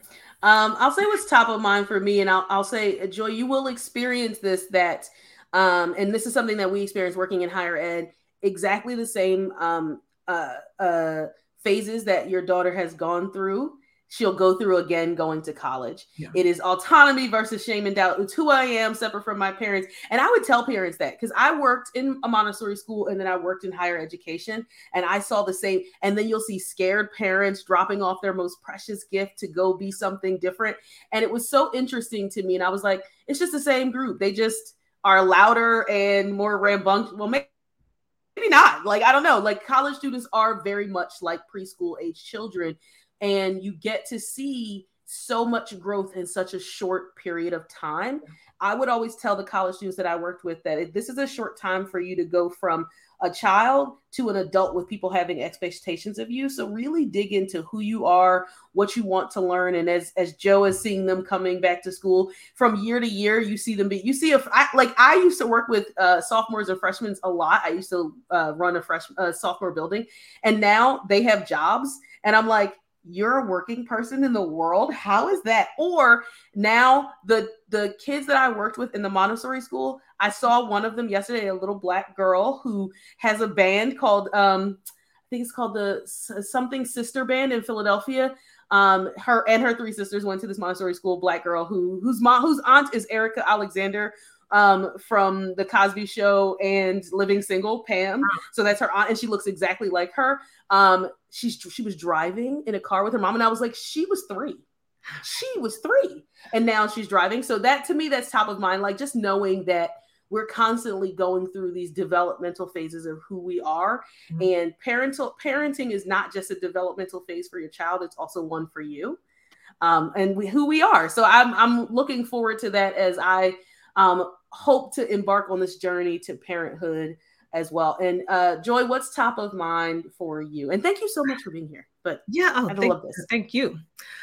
Um, I'll say what's top of mind for me. And I'll, I'll say, Joy, you will experience this, that, um, and this is something that we experience working in higher ed, exactly the same um, uh, uh, phases that your daughter has gone through. She'll go through again going to college. Yeah. It is autonomy versus shame and doubt. It's who I am, separate from my parents. And I would tell parents that because I worked in a Montessori school and then I worked in higher education and I saw the same. And then you'll see scared parents dropping off their most precious gift to go be something different. And it was so interesting to me. And I was like, it's just the same group. They just are louder and more rambunctious. Well, maybe maybe not. Like, I don't know. Like college students are very much like preschool age children. And you get to see so much growth in such a short period of time. I would always tell the college students that I worked with that this is a short time for you to go from a child to an adult with people having expectations of you. So really dig into who you are, what you want to learn. And as, as Joe is seeing them coming back to school from year to year, you see them be, you see, if I, like I used to work with uh, sophomores and freshmen a lot. I used to uh, run a fresh uh, sophomore building and now they have jobs. And I'm like, you're a working person in the world. How is that? Or now the the kids that I worked with in the Montessori school, I saw one of them yesterday, a little black girl who has a band called, um, I think it's called the something sister band in Philadelphia. Um, her and her three sisters went to this Montessori school, black girl who whose mom, whose aunt is Erica Alexander, um, from the Cosby Show and Living Single, Pam. So that's her aunt. And she looks exactly like her. Um, she's, she was driving in a car with her mom. And I was like, she was three. She was three. And now she's driving. So that, to me, that's top of mind. Like just knowing that we're constantly going through these developmental phases of who we are. Mm-hmm. And parental parenting is not just a developmental phase for your child. It's also one for you. um, and we, who we are. So I'm I'm looking forward to that as I um, hope to embark on this journey to parenthood as well. And uh, Joy, what's top of mind for you? And thank you so much for being here. But yeah, oh, I thank, love this. Thank you.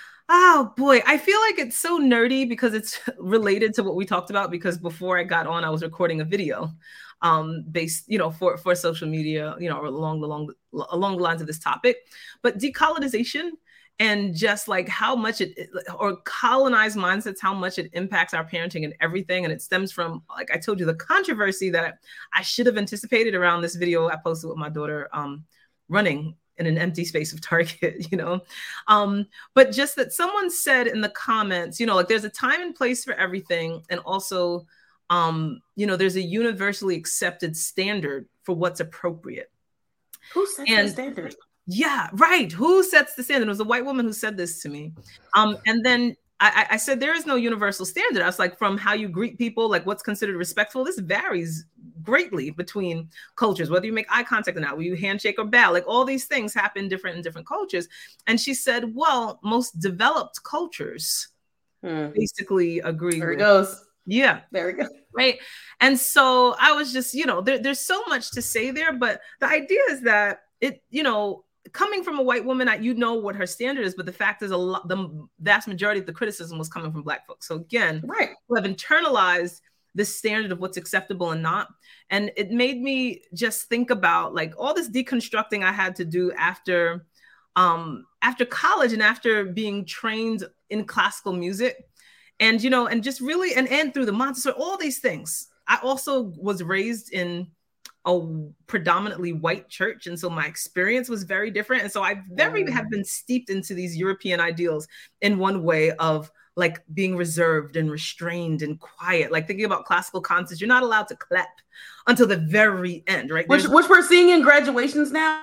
Oh boy, I feel like it's so nerdy because it's related to what we talked about, because before I got on, I was recording a video um, based, you know, for, for social media, you know, along the, along, along the lines of this topic. But decolonization and just like how much it, or colonized mindsets, how much it impacts our parenting and everything. And it stems from, like I told you, the controversy that I should have anticipated around this video I posted with my daughter um, running in an empty space of Target, you know, um, but just that someone said in the comments, you know, like there's a time and place for everything. And also, um, you know, there's a universally accepted standard for what's appropriate. Who sets and, the standard? Yeah, right. Who sets the standard? It was a white woman who said this to me. Um, and then I, I said, there is no universal standard. I was like, from how you greet people, like what's considered respectful, this varies greatly between cultures, whether you make eye contact or not, whether you handshake or bow, like all these things happen different in different cultures. And she said, well, most developed cultures hmm. basically agree. There with, it goes. Yeah. There we go. Right. And so I was just, you know, there, there's so much to say there, but the idea is that it, you know, coming from a white woman, you know what her standard is, but the fact is a lot, the vast majority of the criticism was coming from Black folks. So again, right. who have internalized this standard of what's acceptable and not. And it made me just think about like all this deconstructing I had to do after, um, after college and after being trained in classical music. And, you know, and just really, and, and through the Montessori, all these things. I also was raised in a predominantly white church. And so my experience was very different. And so I very mm. have been steeped into these European ideals in one way of like being reserved and restrained and quiet, like thinking about classical concerts. You're not allowed to clap until the very end, right? Which, which we're seeing in graduations now.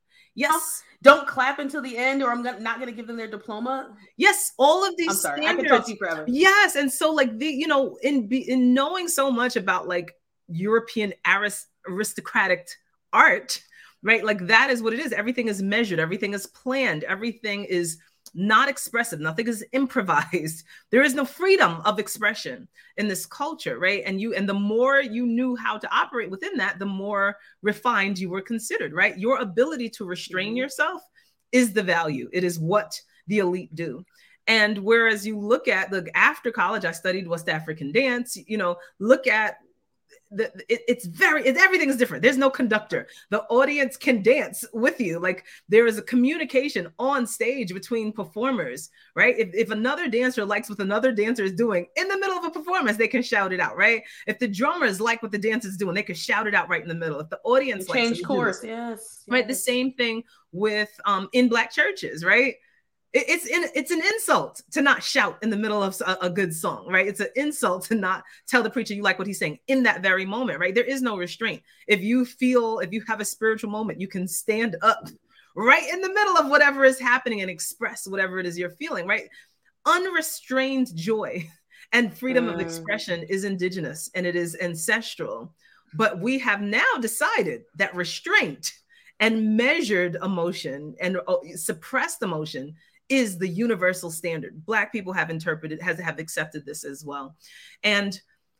Yes. Don't clap until the end, or I'm not going to give them their diploma. Yes, all of these. I'm sorry, standards. I can talk to you forever. Yes, and so like the, you know, in in knowing so much about like European arist- aristocratic art, right? Like that is what it is. Everything is measured. Everything is planned. Everything is not expressive. Nothing is improvised. There is no freedom of expression in this culture, right? And you, and the more you knew how to operate within that, the more refined you were considered, right? Your ability to restrain mm-hmm. yourself is the value. It is what the elite do. And whereas you look at the, after college, I studied West African dance, you know, look at The, it, it's very, it, everything is different. There's no conductor. The audience can dance with you. Like there is a communication on stage between performers, right? If, if another dancer likes what another dancer is doing in the middle of a performance, they can shout it out, right? If the drummers like what the dancer is doing, they can shout it out right in the middle. If the audience likes change course, yes, right. Yes. The same thing with um in Black churches, right? It's in, it's an insult to not shout in the middle of a, a good song, right? It's an insult to not tell the preacher you like what he's saying in that very moment, right? There is no restraint. If you feel, if you have a spiritual moment, you can stand up right in the middle of whatever is happening and express whatever it is you're feeling, right? Unrestrained joy and freedom mm. of expression is indigenous and it is ancestral. But we have now decided that restraint and measured emotion and uh, suppressed emotion is the universal standard. Black people have interpreted, has have accepted this as well. And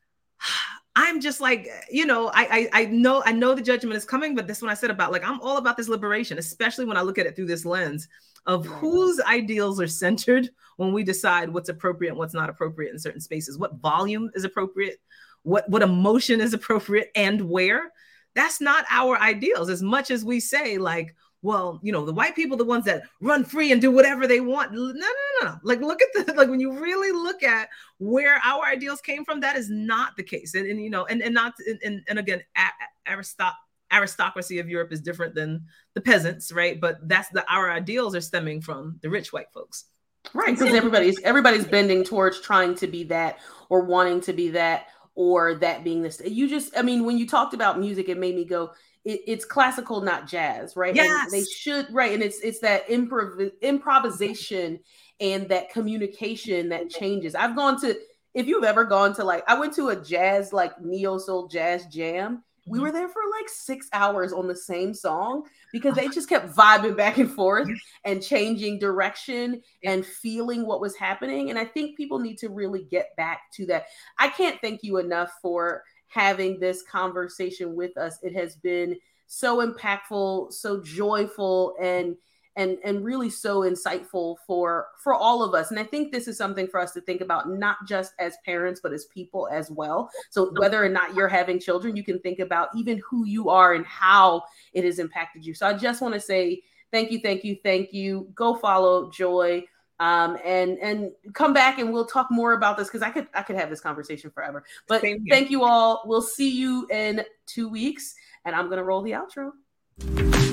I'm just like, you know, I, I I know I know the judgment is coming, but this one I said about like, I'm all about this liberation, especially when I look at it through this lens of whose ideals are centered when we decide what's appropriate and what's not appropriate in certain spaces, what volume is appropriate, what, what emotion is appropriate and where. That's not our ideals, as much as we say like, well, you know, the white people, the ones that run free and do whatever they want. No, no, no, no. Like, look at the, like, when you really look at where our ideals came from, that is not the case. And, and you know, and, and not, and, and again, aristoc- aristocracy of Europe is different than the peasants, right? But that's the, our ideals are stemming from the rich white folks. Right, because everybody's, everybody's bending towards trying to be that or wanting to be that or that being this. You just, I mean, when you talked about music, it made me go, It, it's classical, not jazz, right? Yes. And they should, right. And it's it's that improv improvisation and that communication that changes. I've gone to, if you've ever gone to like, I went to a jazz, like neo soul jazz jam, we were there for like six hours on the same song because they just kept vibing back and forth and changing direction and feeling what was happening. And I think people need to really get back to that. I can't thank you enough for having this conversation with us. It has been so impactful, so joyful, and and and really so insightful for for all of us. And I think this is something for us to think about, not just as parents, but as people as well. So whether or not you're having children, you can think about even who you are and how it has impacted you. So I just want to say thank you, thank you, thank you. Go follow Joy, um, and and come back and we'll talk more about this, because I could I could have this conversation forever. But thank you all. We'll see you in two weeks, and I'm gonna roll the outro.